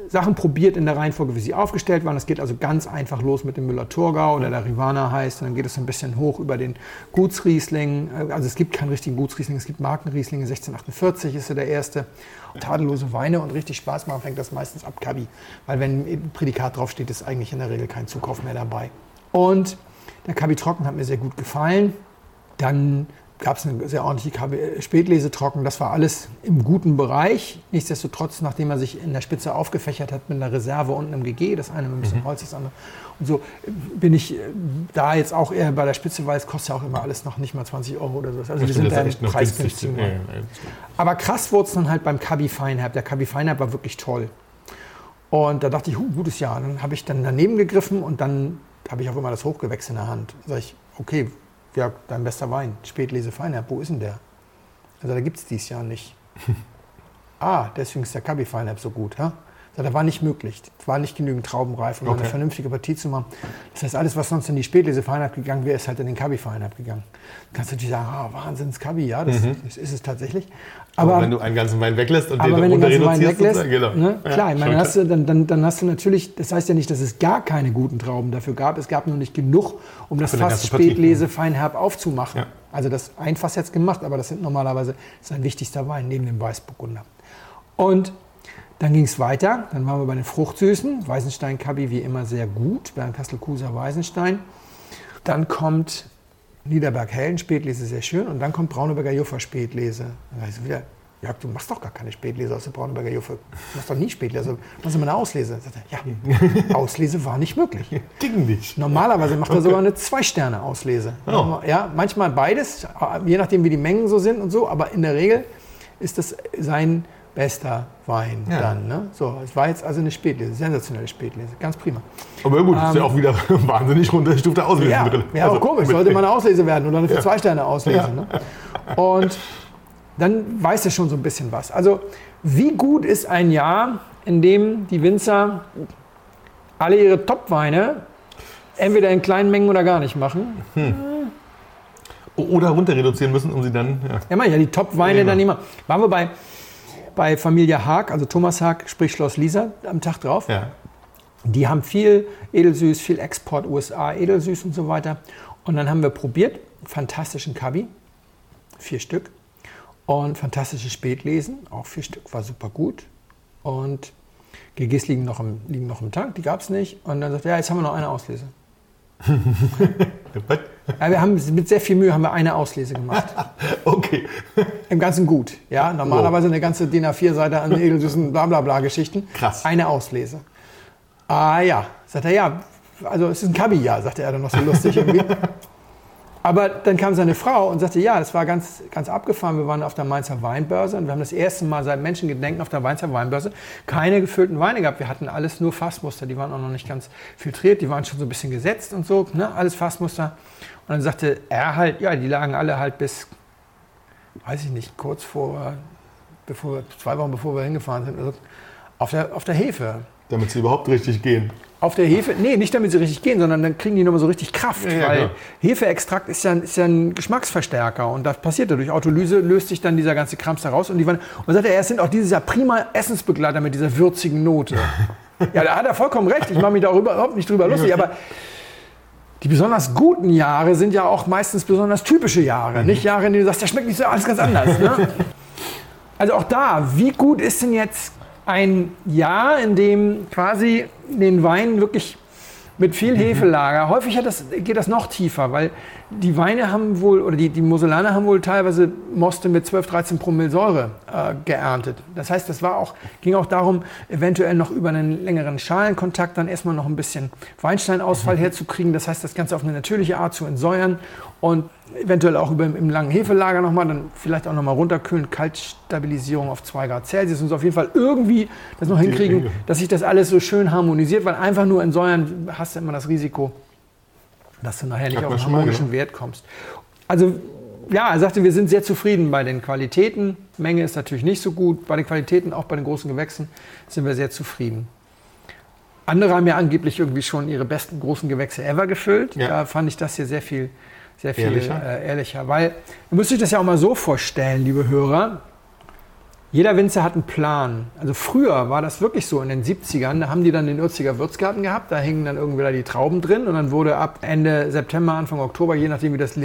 Sachen probiert in der Reihenfolge, wie sie aufgestellt waren. Das geht also ganz einfach los mit dem Müller-Thurgau oder der Rivana heißt. Und dann geht es ein bisschen hoch über den Gutsriesling. Also es gibt keinen richtigen Gutsriesling, es gibt Markenriesling. sechzehnhundertachtundvierzig ist ja der erste. Tadellose Weine und richtig Spaß machen fängt das meistens ab Kabi. Weil wenn ein Prädikat draufsteht, ist eigentlich in der Regel kein Zukauf mehr dabei. Und der Kabi Trocken hat mir sehr gut gefallen. Dann gab es eine sehr ordentliche Kabi Spätlese Trocken. Das war alles im guten Bereich. Nichtsdestotrotz, nachdem er sich in der Spitze aufgefächert hat mit einer Reserve unten im G G, das eine mit ein bisschen mhm. Holz, das andere. Und so bin ich da jetzt auch eher bei der Spitze, weil es kostet ja auch immer alles noch nicht mal zwanzig Euro oder so. Also wir sind da im preisgünstig. Ja, ja, ja. Aber krass wurde es dann halt beim Kabi Feinherb. Der Kabi Feinherb war wirklich toll. Und da dachte ich, huh, gutes Jahr. Dann habe ich dann daneben gegriffen und dann habe ich auch immer das Hochgewächs in der Hand. Da sag ich, okay, ja, dein bester Wein, Spätlese Feinherb, wo ist denn der? Also da gibt es dieses Jahr nicht. Ah, deswegen ist der Kabi Feinherb so gut. Ja? Das war nicht möglich. Es war nicht genügend traubenreif, um okay. eine vernünftige Partie zu machen. Das heißt, alles, was sonst in die Spätlese Feinherb gegangen wäre, ist halt in den Kabi Feinherb gegangen. Dann kannst du natürlich sagen, ah, Wahnsinns Kabi, ja, das, mhm. das ist es tatsächlich. Aber, aber wenn du einen ganzen Wein weglässt und den runter reduzierst, weglässt, genau. ne, ja, klar, ich meine, dann hast, du, dann, dann, dann hast du natürlich, das heißt ja nicht, dass es gar keine guten Trauben dafür gab. Es gab nur nicht genug, um das Fass Spätlese Feinherb aufzumachen. Ja. Also das ein Fass jetzt gemacht, aber das sind normalerweise sein wichtigster Wein neben dem Weißburgunder. Und dann ging es weiter, dann waren wir bei den Fruchtsüßen. Weißenstein Kabi wie immer sehr gut, Bernkastel-Kuser Weißenstein. Dann kommt Niederberg-Hellen, Spätlese sehr schön. Und dann kommt Brauneberger Juffer Spätlese. Dann sag ich so wieder, Jörg, du machst doch gar keine Spätlese aus der Brauneberger Juffer. Du machst doch nie Spätlese. Machst du mal eine Auslese? Sagt er, ja, Auslese war nicht möglich. Ging nicht. Normalerweise macht er okay. sogar eine Zwei-Sterne-Auslese. Oh. Ja, manchmal beides, je nachdem wie die Mengen so sind und so. Aber in der Regel ist das sein bester Wein ja. dann. Ne? So, es war jetzt also eine Spätlese, sensationelle Spätlese, ganz prima. Aber gut, ähm, ist ja auch wieder wahnsinnig runtergestufte Auslese ja, drin. Ja, also, auch komisch, sollte mal eine Auslese werden oder eine für ja. zwei Sterne Auslese. Ja. Ne? Und dann weiß er schon so ein bisschen was. Also wie gut ist ein Jahr, in dem die Winzer alle ihre Top-Weine entweder in kleinen Mengen oder gar nicht machen. Hm. Oder runter reduzieren müssen, um sie dann... Ja, ja, man, ja die Top-Weine ja, dann nicht machen. Waren wir bei... bei Familie Haag, also Thomas Haag, sprich Schloss Lisa, am Tag drauf. Ja. Die haben viel Edelsüß, viel Export, U S A, Edelsüß und so weiter. Und dann haben wir probiert, fantastischen Kabi, vier Stück. Und fantastische Spätlesen, auch vier Stück, war super gut. Und G Gs liegen noch im, liegen noch im Tank, die gab es nicht. Und dann sagt er, ja, jetzt haben wir noch eine Auslese. Ja, wir haben mit sehr viel Mühe haben wir eine Auslese gemacht. Okay. Im ganzen Gut. Ja, normalerweise eine ganze D I N A vier Seite an edelsüßen Blablabla-Geschichten. Krass. Eine Auslese. Ah ja, sagt er, ja, also es ist ein Kabi-Jahr, sagte er dann noch so lustig irgendwie. Aber dann kam seine Frau und sagte, ja, das war ganz, ganz abgefahren. Wir waren auf der Mainzer Weinbörse und wir haben das erste Mal seit Menschengedenken auf der Mainzer Weinbörse keine gefüllten Weine gehabt. Wir hatten alles nur Fassmuster, die waren auch noch nicht ganz filtriert, die waren schon so ein bisschen gesetzt und so, ne? Alles Fassmuster. Und dann sagte er halt, ja, die lagen alle halt bis, weiß ich nicht, kurz vor, bevor wir, zwei Wochen bevor wir hingefahren sind, also auf der, auf der Hefe. Damit sie überhaupt richtig gehen. Auf der Hefe, nee, nicht damit sie richtig gehen, sondern dann kriegen die nochmal so richtig Kraft, ja, ja, weil klar. Hefeextrakt ist ja, ist ja ein Geschmacksverstärker und das passiert ja durch Autolyse, löst sich dann dieser ganze Krams da raus und die waren, und sagt er, es sind auch dieses Jahr prima Essensbegleiter mit dieser würzigen Note. Ja, da hat er vollkommen recht, ich mache mich darüber überhaupt nicht drüber lustig, aber die besonders guten Jahre sind ja auch meistens besonders typische Jahre, mhm. nicht Jahre, in denen du sagst, das schmeckt nicht so, alles ganz anders. Ne? Also auch da, wie gut ist denn jetzt ein Jahr, in dem quasi den Wein wirklich mit viel Hefelager, häufig hat das, geht das noch tiefer, weil die Weine haben wohl, oder die, die Moselaner haben wohl teilweise Moste mit zwölf, dreizehn Promille Säure äh, geerntet. Das heißt, das war auch, ging auch darum, eventuell noch über einen längeren Schalenkontakt dann erstmal noch ein bisschen Weinsteinausfall herzukriegen. Das heißt, das Ganze auf eine natürliche Art zu entsäuern und eventuell auch über, im langen Hefelager nochmal, dann vielleicht auch nochmal runterkühlen, Kaltstabilisierung auf zwei Grad Celsius und so auf jeden Fall irgendwie das noch hinkriegen, dass sich das alles so schön harmonisiert, weil einfach nur entsäuern hast du immer das Risiko, dass du nachher nicht Hat auf einen schon mal, harmonischen ja. Wert kommst. Also ja, er sagte, wir sind sehr zufrieden bei den Qualitäten. Menge ist natürlich nicht so gut. Bei den Qualitäten, auch bei den großen Gewächsen, sind wir sehr zufrieden. Andere haben ja angeblich irgendwie schon ihre besten großen Gewächse ever gefüllt. Ja. Da fand ich das hier sehr viel, sehr viel ehrlicher. Äh, ehrlicher. Weil, ihr müsst euch das ja auch mal so vorstellen, liebe Hörer. Jeder Winzer hat einen Plan. Also früher war das wirklich so in den siebzigern, da haben die dann den Ürziger Würzgarten gehabt, da hingen dann irgendwie da die Trauben drin und dann wurde ab Ende September, Anfang Oktober, je nachdem wie das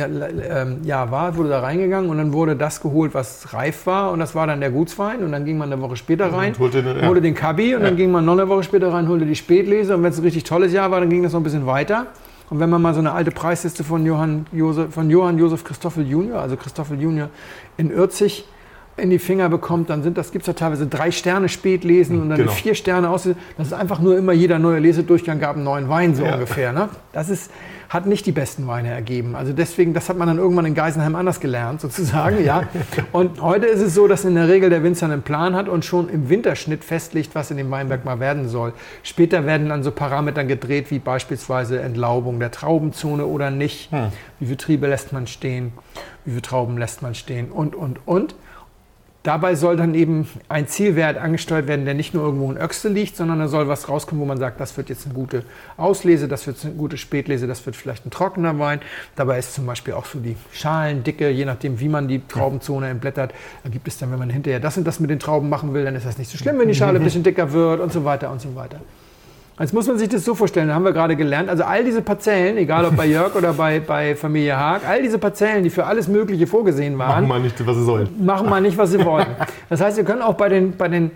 Jahr war, wurde da reingegangen und dann wurde das geholt, was reif war und das war dann der Gutswein und dann ging man eine Woche später rein, und holte, den, ja. holte den Kabi und ja. dann ging man noch eine Woche später rein, holte die Spätlese und wenn es ein richtig tolles Jahr war, dann ging das noch ein bisschen weiter. Und wenn man mal so eine alte Preisliste von Johann Josef, von Johann Josef Christoffel Junior, also Christoffel Junior in Ürzig, in die Finger bekommt, dann sind das, gibt es ja teilweise drei Sterne Spätlesen und dann genau. vier Sterne aus. Das ist einfach nur immer jeder neue Lesedurchgang gab einen neuen Wein, so ja. ungefähr. Ne? Das ist, hat nicht die besten Weine ergeben. Also deswegen, das hat man dann irgendwann in Geisenheim anders gelernt, sozusagen. Ja. Und heute ist es so, dass in der Regel der Winzer einen Plan hat und schon im Winterschnitt festlegt, was in dem Weinberg mal werden soll. Später werden dann so Parameter gedreht, wie beispielsweise Entlaubung der Traubenzone oder nicht. Hm. Wie viele Triebe lässt man stehen? Wie viele Trauben lässt man stehen? Und, und, und. Dabei soll dann eben ein Zielwert angesteuert werden, der nicht nur irgendwo in Öxte liegt, sondern da soll was rauskommen, wo man sagt, das wird jetzt eine gute Auslese, das wird eine gute Spätlese, das wird vielleicht ein trockener Wein. Dabei ist zum Beispiel auch so die Schalendicke, je nachdem, wie man die Traubenzone entblättert. Da gibt es dann, wenn man hinterher das und das mit den Trauben machen will, dann ist das nicht so schlimm, wenn die Schale ein bisschen dicker wird und so weiter und so weiter. Jetzt muss man sich das so vorstellen, da haben wir gerade gelernt, also all diese Parzellen, egal ob bei Jörg oder bei, bei Familie Haag, all diese Parzellen, die für alles Mögliche vorgesehen waren, machen mal nicht, was sie sollen. Machen mal nicht, was sie wollten. Das heißt, wir können auch bei den, bei den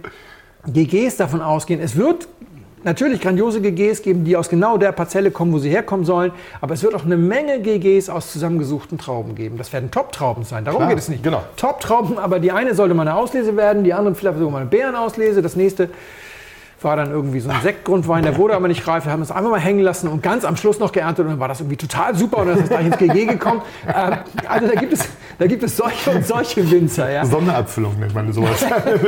G Gs davon ausgehen, es wird natürlich grandiose G Gs geben, die aus genau der Parzelle kommen, wo sie herkommen sollen, aber es wird auch eine Menge G Gs aus zusammengesuchten Trauben geben. Das werden Top-Trauben sein, darum Klar, geht es nicht. Genau. Top-Trauben, aber die eine sollte mal eine Auslese werden, die andere vielleicht sogar mal eine Beerenauslese, das nächste war dann irgendwie so ein Sektgrundwein, der wurde aber nicht reif, wir haben es einfach mal hängen lassen und ganz am Schluss noch geerntet und dann war das irgendwie total super und dann ist es gleich ins G G gekommen. Ähm, also da gibt es, da gibt es solche und solche Winzer. Ja. Sonderabfüllung nennt man sowas.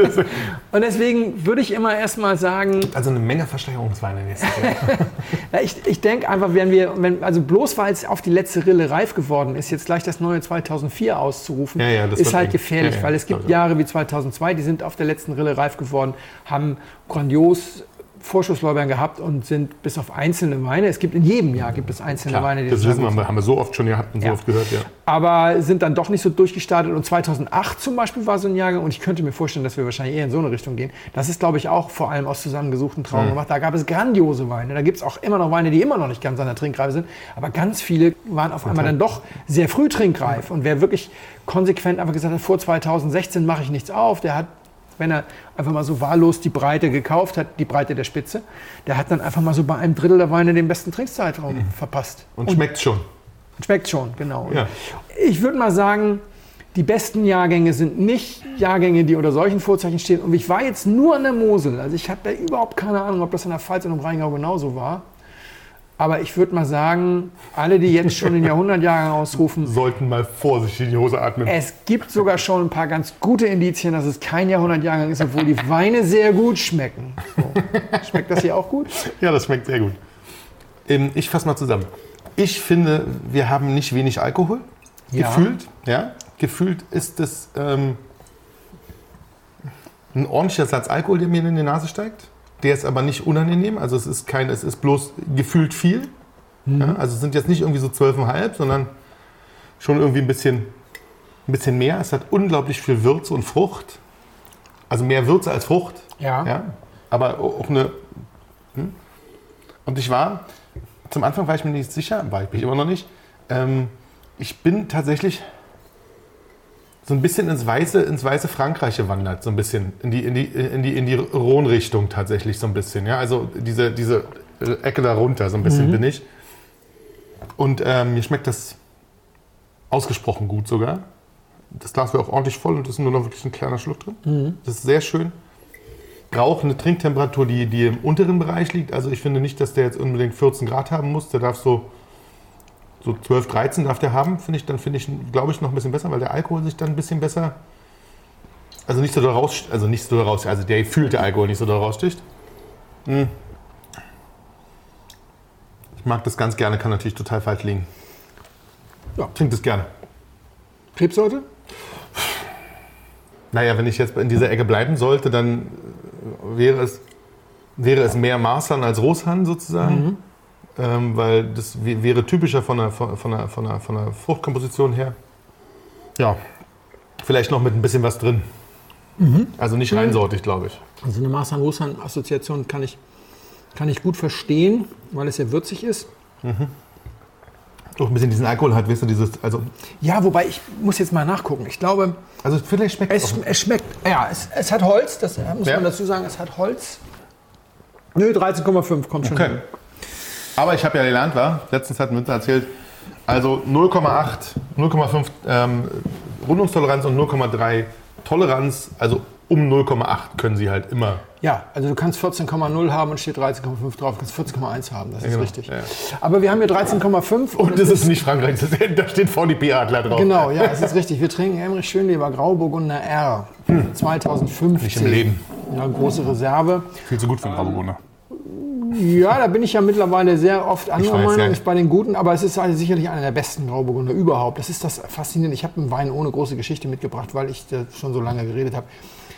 Und deswegen würde ich immer erst mal sagen... Also eine Menge Versteigerungsweine nächstes Jahr. Ja, ich ich denke einfach, wenn wir, wenn, also bloß weil es auf die letzte Rille reif geworden ist, jetzt gleich das neue zweitausendvier auszurufen, ja, ja, ist halt gefährlich, ja, ja, weil es gibt Jahre wie zweitausendzwei, die sind auf der letzten Rille reif geworden, haben grandios Vorschusslorbeeren gehabt und sind bis auf einzelne Weine, es gibt in jedem Jahr gibt es einzelne Klar, Weine, die das wissen wir, haben wir so oft schon gehabt und ja. so oft gehört, ja. Aber sind dann doch nicht so durchgestartet und zweitausendacht zum Beispiel war so ein Jahrgang und ich könnte mir vorstellen, dass wir wahrscheinlich eher in so eine Richtung gehen. Das ist, glaube ich, auch vor allem aus zusammengesuchten Trauben mhm. gemacht. Da gab es grandiose Weine, da gibt es auch immer noch Weine, die immer noch nicht ganz an der Trinkreife sind, aber ganz viele waren auf einmal dann doch sehr früh trinkreif und wer wirklich konsequent einfach gesagt hat, vor zweitausendsechzehn mache ich nichts auf, der hat, wenn er einfach mal so wahllos die Breite gekauft hat, die Breite der Spitze, der hat dann einfach mal so bei einem Drittel der Weine den besten Trinkszeitraum mhm. verpasst. Und, und schmeckt schon. Schmeckt schon, genau. Ja. Ich würde mal sagen, die besten Jahrgänge sind nicht Jahrgänge, die unter solchen Vorzeichen stehen. Und ich war jetzt nur an der Mosel, also ich habe da überhaupt keine Ahnung, ob das in der Pfalz und im Rheingau genauso war. Aber ich würde mal sagen, alle, die jetzt schon den Jahrhundertjahrgang ausrufen, sollten mal vorsichtig in die Hose atmen. Es gibt sogar schon ein paar ganz gute Indizien, dass es kein Jahrhundertjahrgang ist, obwohl die Weine sehr gut schmecken. So. Schmeckt das hier auch gut? Ja, das schmeckt sehr gut. Ähm, ich fasse mal zusammen. Ich finde, wir haben nicht wenig Alkohol. Ja. Gefühlt. Ja, gefühlt ist es ähm, ein ordentlicher Satz Alkohol, der mir in die Nase steigt. Der ist aber nicht unangenehm, also es ist kein, es ist bloß gefühlt viel. Mhm. Ja, also es sind jetzt nicht irgendwie so zwölf Komma fünf, sondern schon irgendwie ein bisschen, ein bisschen mehr. Es hat unglaublich viel Würze und Frucht. Also mehr Würze als Frucht. Ja. Ja, aber auch eine. Hm? Und ich war, zum Anfang war ich mir nicht sicher, war ich mich immer noch nicht. Ähm, ich bin tatsächlich so ein bisschen ins weiße, ins weiße Frankreich gewandert, so ein bisschen in die, in die, in die, in die Rhône-Richtung tatsächlich so ein bisschen. Ja? Also diese, diese Ecke da runter so ein bisschen mhm. bin ich. Und ähm, mir schmeckt das ausgesprochen gut sogar. Das Glas wäre auch ordentlich voll und es ist nur noch wirklich ein kleiner Schluck drin. Mhm. Das ist sehr schön. Braucht eine Trinktemperatur, die, die im unteren Bereich liegt. Also ich finde nicht, dass der jetzt unbedingt vierzehn Grad haben muss. Der darf so So zwölf, dreizehn darf der haben, finde ich, dann finde ich, glaube ich, noch ein bisschen besser, weil der Alkohol sich dann ein bisschen besser, also nicht so da raus, also nicht so da raus, also der gefühlte Alkohol nicht so da raussticht. Hm. Ich mag das ganz gerne, kann natürlich total falsch liegen. Ja, trinkt es gerne. Rebsorte? Naja, wenn ich jetzt in dieser Ecke bleiben sollte, dann wäre es, wäre es mehr Marsan als Roshan sozusagen. Mhm. Ähm, weil das w- wäre typischer von der, von, der, von, der, von der Fruchtkomposition her. Ja, vielleicht noch mit ein bisschen was drin. Mhm. Also nicht reinsortig, glaube ich. Also eine Marsan-Russan-Assoziation kann ich, kann ich gut verstehen, weil es sehr würzig ist. Mhm. Auch ein bisschen diesen Alkohol hat, weißt du, dieses, also... Ja, wobei, ich muss jetzt mal nachgucken. Ich glaube... Also vielleicht schmeckt es. Es schmeckt, ja, es, es hat Holz, das muss ja. man dazu sagen, es hat Holz. Nö, dreizehn Komma fünf kommt schon okay. hin. Aber ich habe ja gelernt, war, letztens hat Münster erzählt, also null Komma acht, null Komma fünf ähm, Rundungstoleranz und null Komma drei Toleranz, also um null Komma acht können sie halt immer. Ja, also du kannst vierzehn Komma null haben und steht dreizehn Komma fünf drauf, du kannst vierzehn Komma eins haben, das ja, ist genau. richtig. Ja, ja. Aber wir haben hier dreizehn Komma fünf. Und, und das ist nicht Frankreich, das, da steht V D P-Adler drauf. Genau, ja, das ist richtig. Wir trinken Emrich Schönleber Grauburgunder R hm. zweitausendfünfzehn. Nicht im Leben. Ja, große Reserve. Viel zu gut für einen Grauburgunder. Ja, da bin ich ja mittlerweile sehr oft anderer weiß, Meinung, ja. ist bei den Guten, aber es ist also sicherlich einer der besten Grauburgunder überhaupt. Das ist das Faszinierende. Ich habe einen Wein ohne große Geschichte mitgebracht, weil ich da schon so lange geredet habe.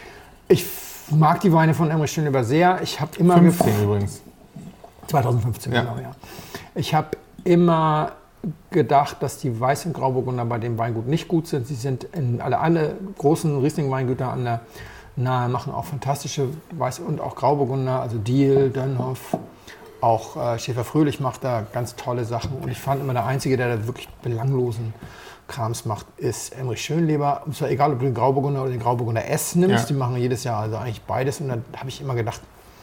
Ich mag die Weine von Emrich Schönleber sehr. Ich habe immer fünfzehn übrigens. zweitausendfünfzehn, ja. genau, ja. Ich habe immer gedacht, dass die weißen Grauburgunder bei dem Weingut nicht gut sind. Sie sind in alle, alle großen Riesling-Weingüter an der Nahe, machen auch fantastische Weiß- und auch Grauburgunder, also Diehl, Dönhoff, auch äh, Schäfer-Fröhlich macht da ganz tolle Sachen. Und ich fand immer, der Einzige, der da wirklich belanglosen Krams macht, ist Emrich Schönleber. Und zwar egal, ob du den Grauburgunder oder den Grauburgunder S nimmst, ja. die machen jedes Jahr also eigentlich beides. Und dann habe ich immer gedacht,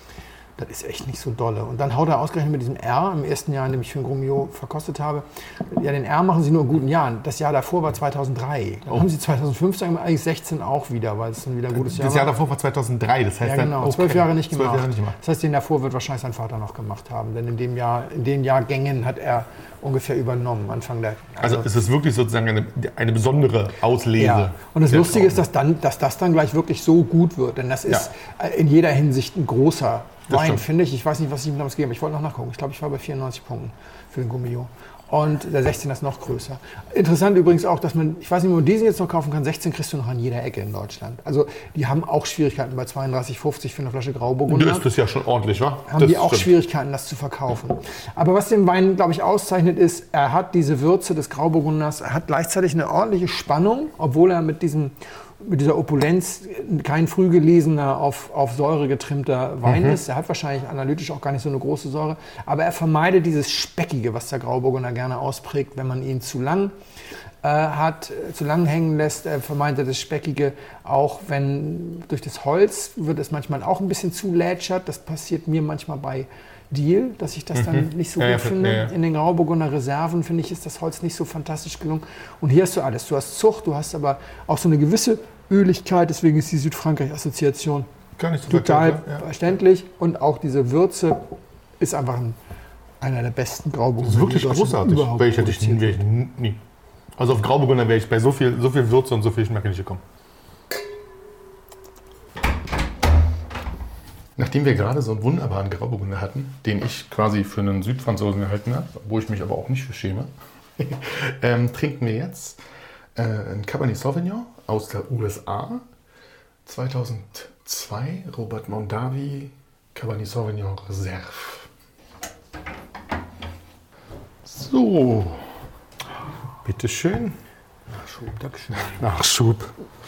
das ist echt nicht so dolle. Und dann haut er ausgerechnet mit diesem R, im ersten Jahr, in dem ich für ein Grumio verkostet habe. Ja, den R machen sie nur in guten Jahren. Das Jahr davor war zweitausenddrei. Dann oh. haben sie zweitausendfünfzehn, eigentlich sechzehn auch wieder, weil es dann wieder ein gutes Jahr war. Das Jahr davor war zweitausenddrei, das heißt ja, dann... genau, Okay. zwölf Jahre nicht gemacht. zwölf Jahre nicht gemacht. Das heißt, den davor wird wahrscheinlich sein Vater noch gemacht haben. Denn in dem Jahr, in den Jahrgängen hat er ungefähr übernommen, Anfang der... Also, also es ist wirklich sozusagen eine, eine besondere Auslese. Ja. Und das Lustige ist, dass, dann, dass das dann gleich wirklich so gut wird. Denn das ist ja. in jeder Hinsicht ein großer Wein, finde ich. Ich weiß nicht, was ich ihm damals gegeben habe. Ich wollte noch nachgucken. Ich glaube, ich war bei vierundneunzig Punkten für den Grumio. Und der sechzehner ist noch größer. Interessant übrigens auch, dass man, ich weiß nicht, ob man diesen jetzt noch kaufen kann, sechzehn kriegst du noch an jeder Ecke in Deutschland. Also die haben auch Schwierigkeiten bei zweiunddreißig fünfzig für eine Flasche Grauburgunder. Das ist ja schon ordentlich, wa? Haben das die auch stimmt. Schwierigkeiten, das zu verkaufen. Aber was den Wein, glaube ich, auszeichnet, ist, er hat diese Würze des Grauburgunders, er hat gleichzeitig eine ordentliche Spannung, obwohl er mit diesem mit dieser Opulenz kein früh gelesener, auf, auf Säure getrimmter Wein mhm. ist. Er hat wahrscheinlich analytisch auch gar nicht so eine große Säure. Aber er vermeidet dieses Speckige, was der Grauburgunder gerne ausprägt, wenn man ihn zu lang äh, hat, zu lang hängen lässt. Er vermeidet das Speckige, auch wenn durch das Holz wird es manchmal auch ein bisschen zu lätschert. Das passiert mir manchmal bei Diehl, dass ich das mhm. dann nicht so ja, gut ja, finde. Ja, ja. In den Grauburgunder Reserven, finde ich, ist das Holz nicht so fantastisch gelungen. Und hier hast du alles. Du hast Zucht, du hast aber auch so eine gewisse Öligkeit, deswegen ist die Südfrankreich-Assoziation so total ja. verständlich. Und auch diese Würze ist einfach ein, einer der besten Grauburgunder. Das ist wirklich großartig. Weil ich hätte ich nie, ich nie. Also auf Grauburgunder wäre ich bei so viel, so viel Würze und so viel Geschmack nicht gekommen. Nachdem wir gerade so einen wunderbaren Grauburgunder hatten, den ich quasi für einen Südfranzosen gehalten habe, wo ich mich aber auch nicht für schäme, ähm, trinken wir jetzt äh, ein Cabernet Sauvignon aus der U S A. zweitausendzwei, Robert Mondavi, Cabernet Sauvignon Reserve. So, bitteschön. Nachschub, Dankeschön. Nachschub.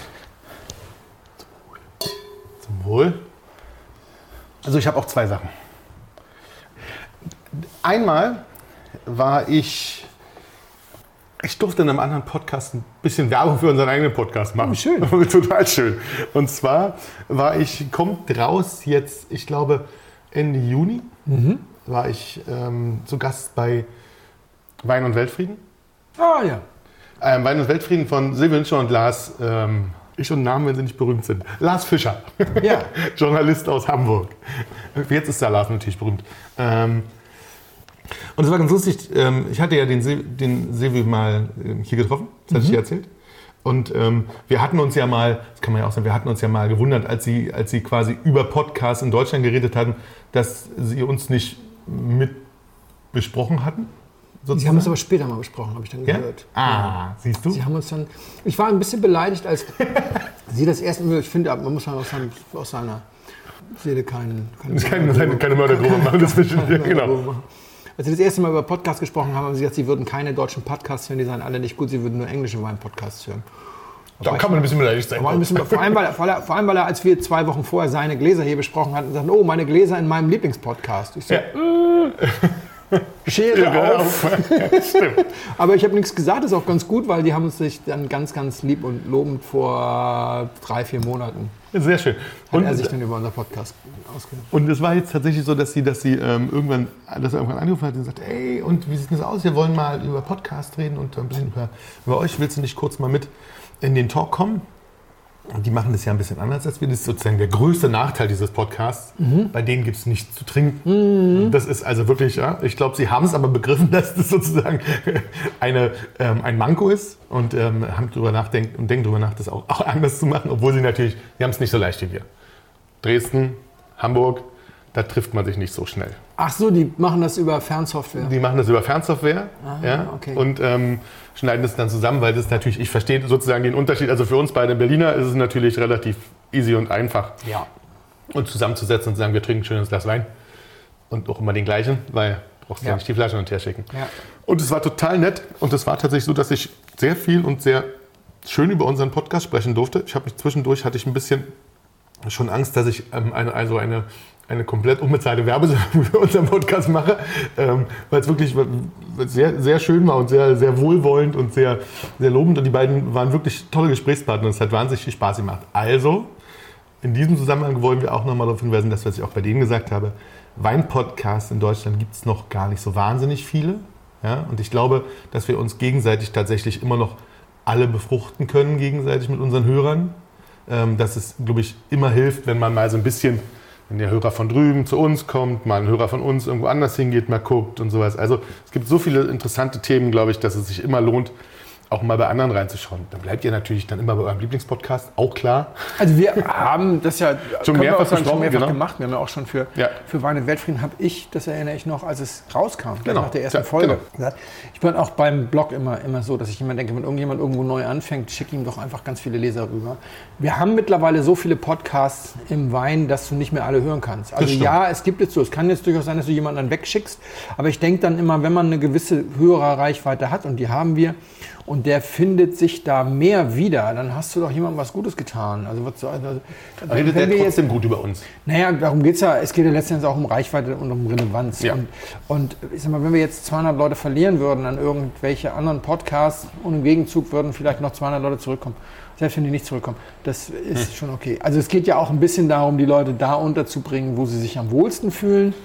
Zum Wohl. Also ich habe auch zwei Sachen. Einmal war ich, ich durfte in einem anderen Podcast ein bisschen Werbung für unseren eigenen Podcast machen. Oh, schön. Total schön. Und zwar war ich, kommt raus jetzt, ich glaube Ende Juni, mhm. war ich ähm, zu Gast bei Wein und Weltfrieden. Ah ja. Ähm, Wein und Weltfrieden von Silvio Hinscher und Lars, ähm, ich und Namen, wenn sie nicht berühmt sind. Lars Fischer, ja. Journalist aus Hamburg. Jetzt ist der Lars natürlich berühmt. Ähm, und es war ganz lustig, ähm, ich hatte ja den, Sil- den Silvio mal ähm, hier getroffen, das hatte mhm. ich dir erzählt. Und ähm, wir hatten uns ja mal, das kann man ja auch sagen, wir hatten uns ja mal gewundert, als sie, als sie quasi über Podcasts in Deutschland geredet hatten, dass sie uns nicht mit besprochen hatten. Sozusagen. Sie haben es aber später mal besprochen, habe ich dann ja? gehört. Ah, ja. Siehst du? Sie haben uns dann, ich war ein bisschen beleidigt, als Sie das erste Mal, ich finde, man muss aus, seinem, aus seiner Seele keinen... Keine, keine, keine, keine Mördergrube machen. Das keine genau. Als Sie das erste Mal über Podcasts gesprochen haben, haben Sie gesagt, Sie würden keine deutschen Podcasts hören, die seien alle nicht gut, Sie würden nur englische Wein-Podcasts hören. Da kann man ein bisschen beleidigt sein. Aber ein bisschen, vor, allem, weil er, weil er, vor allem, weil er, als wir zwei Wochen vorher seine Gläser hier besprochen hatten, sagten, oh, meine Gläser in meinem Lieblingspodcast. Ich so, Ja. äh, Schere Ja, auf. Stimmt. Aber ich habe nichts gesagt, das ist auch ganz gut, weil die haben uns sich dann ganz, ganz lieb und lobend vor drei, vier Monaten, Sehr schön. hat Und, er sich dann über unser Podcast ausgedacht. und es war jetzt tatsächlich so, dass sie, dass sie ähm, irgendwann, dass er irgendwann angerufen hat und gesagt, ey, und wie sieht das aus? Wir wollen mal über Podcast reden und ein bisschen über, über euch. Willst du nicht kurz mal mit in den Talk kommen? Und die machen das ja ein bisschen anders als wir. Das ist sozusagen der größte Nachteil dieses Podcasts. Mhm. Bei denen gibt es nichts zu trinken. Mhm. Das ist also wirklich, ja, ich glaube, sie haben es aber begriffen, dass das sozusagen eine, ähm, ein Manko ist und ähm, haben drüber nachdenkt und denken darüber nach, das auch, auch anders zu machen, obwohl sie natürlich, die haben es nicht so leicht wie wir. Dresden, Hamburg, da trifft man sich nicht so schnell. Ach so, die machen das über Fernsoftware. Die machen das über Fernsoftware Ah, ja, okay. und ähm, schneiden das dann zusammen, weil das natürlich, ich verstehe sozusagen den Unterschied. Also für uns beide Berliner ist es natürlich relativ easy und einfach, Ja. uns zusammenzusetzen und zu sagen, wir trinken ein schönes Glas Wein und auch immer den gleichen, weil du brauchst ja, Ja. nicht die Flasche hin und her schicken. Ja. Und es war total nett und es war tatsächlich so, dass ich sehr viel und sehr schön über unseren Podcast sprechen durfte. Ich habe mich zwischendurch, hatte ich ein bisschen schon Angst, dass ich ähm, eine, also eine eine komplett unbezahlte Werbesendung für unseren Podcast mache, ähm, weil es wirklich sehr, sehr schön war und sehr, sehr wohlwollend und sehr, sehr lobend. Und die beiden waren wirklich tolle Gesprächspartner. Es hat wahnsinnig viel Spaß gemacht. Also, in diesem Zusammenhang wollen wir auch nochmal darauf hinweisen, dass, was ich auch bei denen gesagt habe, Weinpodcasts in Deutschland gibt es noch gar nicht so wahnsinnig viele. Ja? Und ich glaube, dass wir uns gegenseitig tatsächlich immer noch alle befruchten können, gegenseitig mit unseren Hörern. Ähm, dass es, glaube ich, immer hilft, wenn man mal so ein bisschen, wenn der Hörer von drüben zu uns kommt, mal ein Hörer von uns irgendwo anders hingeht, mal guckt und sowas. Also es gibt so viele interessante Themen, glaube ich, dass es sich immer lohnt, auch mal bei anderen reinzuschauen. Dann bleibt ihr natürlich dann immer bei eurem Lieblingspodcast, auch klar. Also wir haben das ja Schon können wir mehrfach auch sagen, schon besprochen, mehrfach genau. gemacht. Wir haben ja auch schon für, Ja. für Wein und Weltfrieden, habe ich, das erinnere ich noch, als es rauskam, Genau. nach der ersten Ja, Folge, genau. gesagt. Ich bin auch beim Blog immer, immer so, dass ich immer denke, wenn irgendjemand irgendwo neu anfängt, schicke ihm doch einfach ganz viele Leser rüber. Wir haben mittlerweile so viele Podcasts im Wein, dass du nicht mehr alle hören kannst. Also stimmt. ja, es gibt jetzt so, es kann jetzt durchaus sein, dass du jemanden dann wegschickst, aber ich denke dann immer, wenn man eine gewisse Hörerreichweite hat, und die haben wir, und der findet sich da mehr wieder, dann hast du doch jemandem was Gutes getan. Also, was, also Redet wenn der wir trotzdem gut über uns? naja, darum geht es ja. Es geht ja letztendlich auch um Reichweite und um Relevanz. Ja. Und, und ich sag mal, wenn wir jetzt zweihundert Leute verlieren würden an irgendwelche anderen Podcasts und im Gegenzug würden vielleicht noch zweihundert Leute zurückkommen, selbst wenn die nicht zurückkommen, das ist hm. schon okay. Also es geht ja auch ein bisschen darum, die Leute da unterzubringen, wo sie sich am wohlsten fühlen.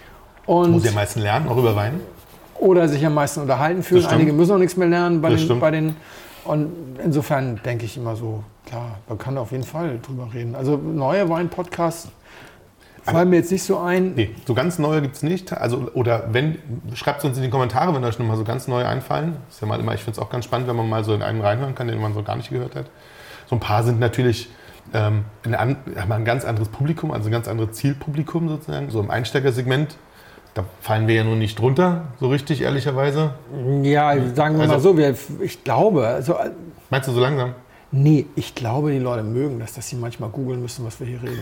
Und Wo sie am meisten lernen, auch über Wein? oder sich am meisten unterhalten fühlen. Das stimmt. Einige müssen auch nichts mehr lernen bei Das den, stimmt. bei den. Und insofern denke ich immer so, klar, man kann auf jeden Fall drüber reden. Also neue Wein-Podcasts fallen mir jetzt nicht so ein. Nee, so ganz neue gibt es nicht. Also, oder wenn, schreibt es uns in die Kommentare, wenn euch noch mal so ganz neue einfallen. Das ist ja mal immer, ich finde es auch ganz spannend, wenn man mal so in einen reinhören kann, den man so gar nicht gehört hat. So ein paar sind natürlich ähm, ein, an, haben ein ganz anderes Publikum, also ein ganz anderes Zielpublikum sozusagen, so im Einsteigersegment. Da fallen wir ja nun nicht drunter, so richtig, ehrlicherweise. Ja, sagen wir Also- mal so, wir, ich glaube, also, Meinst du so langsam? nee, ich glaube, die Leute mögen das, dass sie manchmal googeln müssen, was wir hier reden.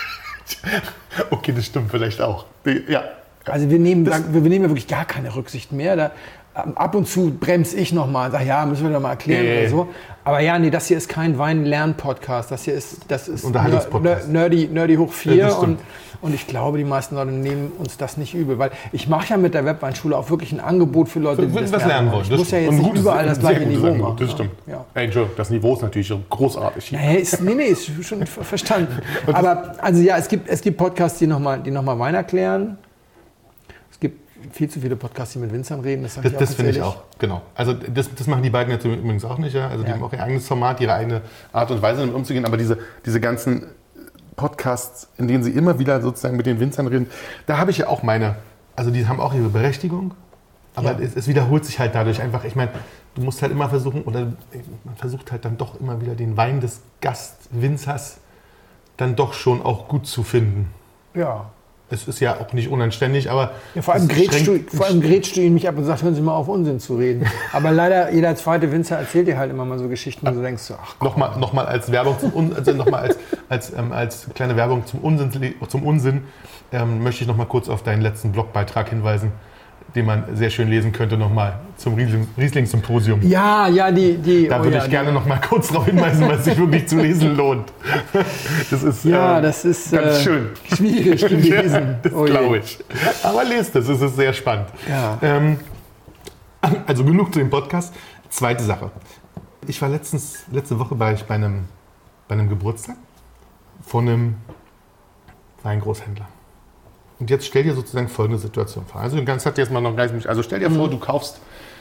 Okay, das stimmt vielleicht auch. Die, ja. Also wir nehmen, da, wir, wir nehmen ja wirklich gar keine Rücksicht mehr. Da, ähm, ab und zu bremse ich nochmal und sage, ja, müssen wir doch mal erklären Nee. oder so. Aber ja, nee, das hier ist kein Wein-Lern-Podcast. Das hier ist, das ist Unterhaltungspodcast. Ner- Nerdy, Nerdy hoch Ja, vier. das und, stimmt. und ich glaube, die meisten Leute nehmen uns das nicht übel. Weil ich mache ja mit der Webweinschule auch wirklich ein Angebot für Leute, die Wenn das was lernen wollen. Ich das muss ja stimmt. jetzt Und nicht gutes- überall das ein sehr gleiche gutes Niveau Angebot, machen. Das ne? stimmt. Ja. Hey Joe, das Niveau ist natürlich großartig hier. Nee, ist, nee, nee, ist schon ver- verstanden. Aber also ja, es gibt, es gibt Podcasts, die nochmal die noch mal Wein erklären. Es gibt viel zu viele Podcasts, die mit Winzern reden. Das, sag Das, ich auch das ganz finde ich ehrlich. auch, genau. Also das, das machen die beiden jetzt übrigens auch nicht, ja. Also die Ja. haben auch ihr eigenes Format, ihre eigene Art und Weise damit umzugehen. Aber diese, diese ganzen Podcasts, in denen sie immer wieder sozusagen mit den Winzern reden, da habe ich ja auch meine, also die haben auch ihre Berechtigung. Aber Ja. es, es wiederholt sich halt dadurch einfach. Ich meine, du musst halt immer versuchen, oder man versucht halt dann doch immer wieder den Wein des Gastwinzers dann doch schon auch gut zu finden. Ja. Es ist ja auch nicht unanständig, aber Ja, vor allem es grätschst du, schränkt- vor allem grätschst du ihn mich ab und sagst, hören Sie mal auf, Unsinn zu reden. Aber leider, jeder zweite Winzer erzählt dir halt immer mal so Geschichten, wo du denkst, so, ach, Nochmal, nochmal als Werbung zum Un also noch mal als, als, ähm, als kleine Werbung zum Unsinn, zum Unsinn ähm, möchte ich noch mal kurz auf deinen letzten Blogbeitrag hinweisen. den man sehr schön lesen könnte nochmal zum Riesling- Riesling-Symposium. Ja, ja, die... die Da oh würde ja, ich gerne die, noch mal kurz darauf hinweisen, was sich wirklich zu lesen lohnt. Das ist Ja, äh, das ist ganz äh, schön. schwierig gewesen. Das Oh je. glaube ich. Aber lest es, es ist sehr spannend. Ja. Ähm, also genug zu dem Podcast. Zweite Sache. Ich war letztens, letzte Woche war ich bei einem, bei einem Geburtstag von einem Weingroßhändler. Und jetzt stell dir sozusagen folgende Situation vor. Also ganz hat jetzt mal noch gar nicht. Also stell dir vor, du kaufst,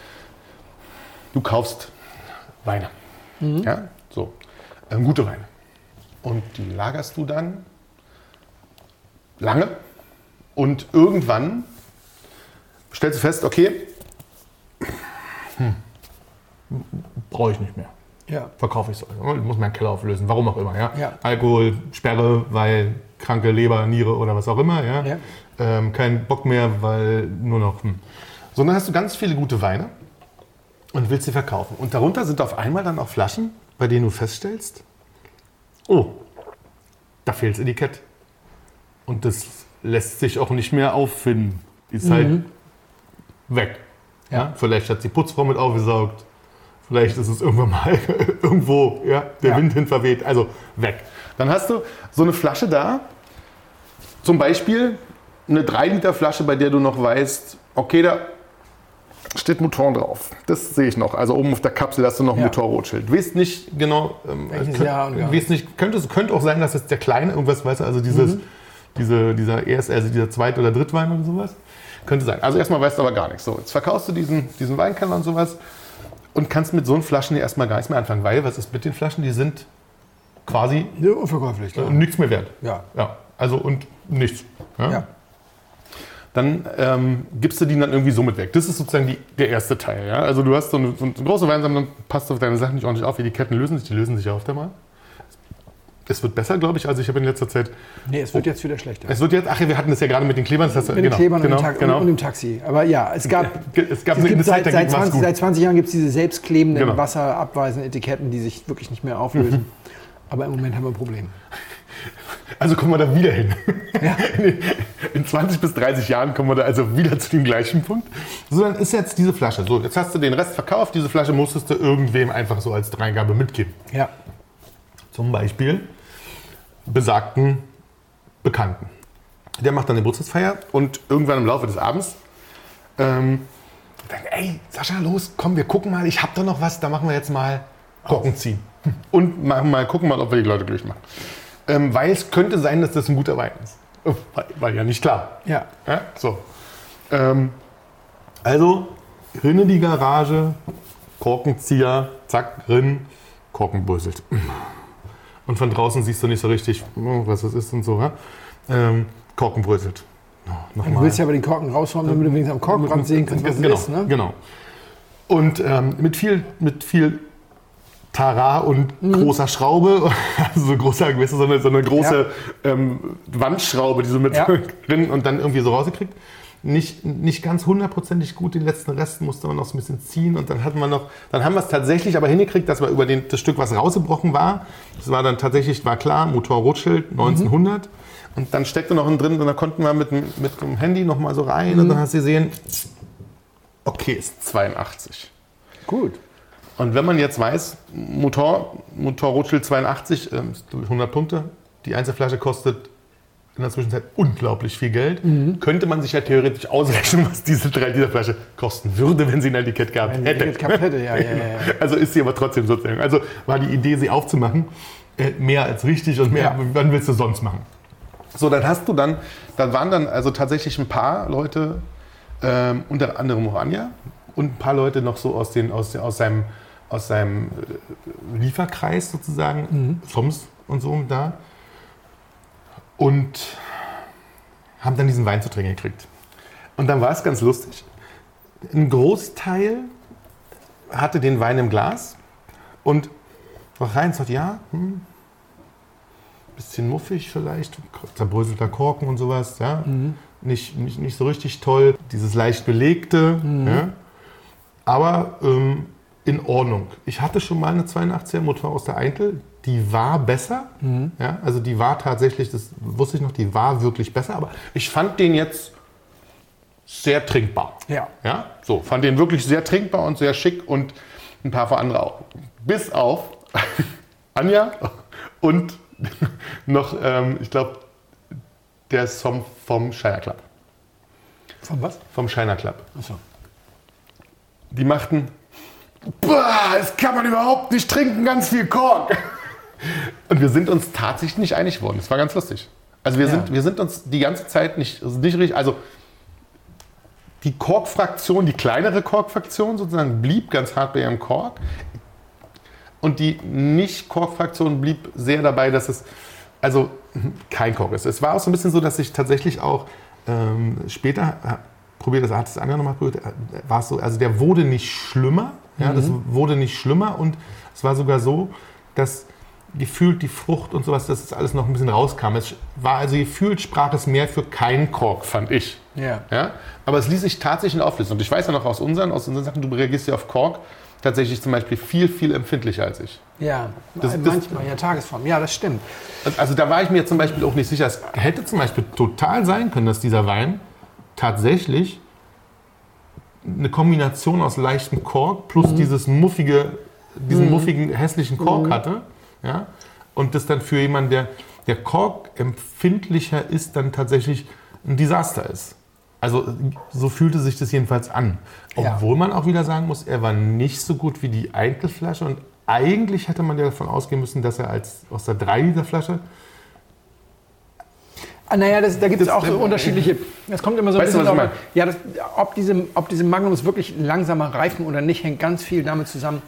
du kaufst Weine. Mhm. Ja, so. Ähm, gute Weine. Und die lagerst du dann lange. Und irgendwann stellst du fest, okay, hm, brauche ich nicht mehr. Ja. Verkaufe ich so. Ich muss meinen Keller auflösen, warum auch immer. Ja? Ja. Alkohol, Sperre, weil kranke Leber, Niere oder was auch immer. Ja? Ja. Ähm, kein Bock mehr, weil nur noch... Hm. So, dann hast du ganz viele gute Weine und willst sie verkaufen. Und darunter sind auf einmal dann auch Flaschen, bei denen du feststellst, oh, da fehlt das Etikett. Und das lässt sich auch nicht mehr auffinden. Die ist halt weg. Ja. Ja. Vielleicht hat die Putzfrau mit aufgesaugt. Vielleicht ist es irgendwann mal irgendwo, ja, der Ja. Wind hin verweht. Also weg. Dann hast du so eine Flasche da. Zum Beispiel eine drei Liter Flasche, bei der du noch weißt, okay, da steht Mouton drauf. Das sehe ich noch. Also oben auf der Kapsel hast du noch ein Ja. Mouton-Rotschild. Weißt nicht genau, ähm, Welches könnt- Jahr und gar weißt nicht, könnte, es könnte auch sein, dass es der kleine irgendwas, weißt du, also dieses, diese, dieser erste, also dieser Zweit- oder Drittwein oder sowas. Könnte sein. Also erstmal weißt du aber gar nichts. So, jetzt verkaufst du diesen, diesen Weinkeller und sowas und kannst mit so einen Flaschen hier erstmal gar nichts mehr anfangen. Weil, was ist mit den Flaschen? Die sind quasi Ja, unverkäuflich, klar. äh, nichts mehr wert. Ja. Ja, also und nichts. Ja? Ja. Dann ähm, gibst du die dann irgendwie so mit weg. Das ist sozusagen die, der erste Teil. Ja? Also du hast so eine, so eine große Weinsammlung, passt auf deine Sachen nicht ordentlich auf, wie die Ketten lösen sich. Die lösen sich ja oft einmal. Es wird besser, glaube ich. Also ich habe in letzter Zeit... Nee, es wird jetzt wieder schlechter. Es wird jetzt... Ach ja, wir hatten das ja gerade mit den Klebern. Das hast du, Mit genau, den Klebern genau, und, dem Ta- genau. und dem Taxi. Aber ja, es gab, Es gab es eine gibt Zeit, seit, da seit, ging war's zwanzig, gut. seit zwanzig Jahren gibt es diese selbstklebenden, Genau. wasserabweisenden Etiketten, die sich wirklich nicht mehr auflösen. Aber im Moment haben wir ein Problem. Also kommen wir da wieder hin. In, in zwanzig bis dreißig Jahren kommen wir da also wieder zu dem gleichen Punkt. So, dann ist jetzt diese Flasche. So, jetzt hast du den Rest verkauft. Diese Flasche musstest du irgendwem einfach so als Dreingabe mitgeben. Ja. Zum Beispiel besagten Bekannten. Der macht dann eine Geburtstagsfeier und irgendwann im Laufe des Abends ähm, denkt, ey, Sascha, los, komm, wir gucken mal, ich hab da noch was, da machen wir jetzt mal Korken ziehen. Und machen mal, gucken mal, ob wir die Leute glücklich machen. Ähm, weil es könnte sein, dass das ein guter Wein ist. Oh, war, war ja nicht klar. Ja. Ja, so. Ähm, also, rein in die Garage, Korkenzieher, zack, rein, Korken bröselt. Und von draußen siehst du nicht so richtig, oh, was das ist und so. Ja? Ähm, Korken bröselt. Oh, noch Du mal. willst ja aber den Korken raushauen, damit du wenigstens am Korkenbrand sehen kannst, was genau, es ist. Ne? Genau. Und ähm, mit viel, mit viel Tara und Mhm. großer Schraube, also so, großer, weißt du, so, eine, so eine große ähm, Wandschraube, die so mit Ja. drin und dann irgendwie so rausgekriegt. Nicht, nicht ganz hundertprozentig gut, den letzten Rest musste man noch so ein bisschen ziehen und dann hatten wir noch, dann haben wir es tatsächlich aber hingekriegt, dass wir über den, das Stück, was rausgebrochen war, das war dann tatsächlich, war klar, Motor Rothschild neunzehnhundert und dann steckte noch ein drin und da konnten wir mit, dem- mit dem Handy noch mal so rein und dann hast du gesehen, okay, ist zweiundachtzig. Gut. Und wenn man jetzt weiß, Motor, Motor Rothschild zweiundachtzig, ähm, hundert Punkte, die Einzelflasche kostet in der Zwischenzeit unglaublich viel Geld, könnte man sich ja theoretisch ausrechnen, was diese drei Liter Flasche kosten würde, wenn sie ein Etikett gehabt Wenn sie hätte. Etikett gehabt hätte, ja, ja, ja, ja. Also ist sie aber trotzdem sozusagen. Also war die Idee, sie aufzumachen, äh, mehr als richtig und mehr, Ja. wann willst du sonst machen? So, dann hast du dann, da waren dann also tatsächlich ein paar Leute, ähm, unter anderem Orania und ein paar Leute noch so aus, den, aus, aus seinem, aus seinem äh, Lieferkreis sozusagen, Soms und so da. Und haben dann diesen Wein zu trinken gekriegt. Und dann war es ganz lustig. Ein Großteil hatte den Wein im Glas und war rein und sagt, ja, hm, bisschen muffig vielleicht, zerbröselter Korken und sowas, ja. Nicht, nicht, nicht so richtig toll, dieses leicht belegte, ja. Aber ähm, in Ordnung. Ich hatte schon mal eine zweiundachtziger Motor aus der Eintel, die war besser, ja, also die war tatsächlich, das wusste ich noch, die war wirklich besser, aber ich fand den jetzt sehr trinkbar. Ja. Ja, so, fand den wirklich sehr trinkbar und sehr schick und ein paar andere auch. Bis auf Anja und noch, ähm, ich glaube, der Song vom Shiner Club. Von was? Vom Shiner Club. Achso. Die machten, boah, das kann man überhaupt nicht trinken, ganz viel Kork. Und wir sind uns tatsächlich nicht einig geworden. Das war ganz lustig. Also wir, ja. sind, wir sind uns die ganze Zeit nicht, also nicht richtig, also die Kork-Fraktion, die kleinere Kork-Fraktion sozusagen, blieb ganz hart bei ihrem Kork. Und die Nicht-Kork-Fraktion blieb sehr dabei, dass es also kein Kork ist. Es war auch so ein bisschen so, dass ich tatsächlich auch ähm, später äh, probiert, das hat das andere nochmal probiert, äh, war es so, also der wurde nicht schlimmer, ja, mhm. das wurde nicht schlimmer und es war sogar so, dass gefühlt die Frucht und sowas, dass es alles noch ein bisschen rauskam. Es war also gefühlt, sprach es mehr für keinen Kork, fand ich. Ja. Ja? Aber es ließ sich tatsächlich auflösen. Und ich weiß ja noch aus unseren, aus unseren Sachen, du reagierst ja auf Kork tatsächlich zum Beispiel viel, viel empfindlicher als ich. Ja, das, manchmal, ja, Tagesform. Ja, das stimmt. Also da war ich mir zum Beispiel auch nicht sicher. Es hätte zum Beispiel total sein können, dass dieser Wein tatsächlich eine Kombination aus leichtem Kork plus mhm. dieses muffige, diesen mhm. muffigen, hässlichen Kork mhm. hatte. Ja? Und das dann für jemanden, der, der Kork empfindlicher ist, dann tatsächlich ein Desaster ist. Also so fühlte sich das jedenfalls an. Obwohl ja. man auch wieder sagen muss, er war nicht so gut wie die Einzelflasche. Und eigentlich hätte man ja davon ausgehen müssen, dass er als aus der drei Liter Flasche... Ah, naja, das, da gibt es auch so unterschiedliche... Das kommt immer so ein weißt bisschen du, was auf, ja, das, ob, diese, ob diese Magnums wirklich langsamer reifen oder nicht, hängt ganz viel damit zusammen,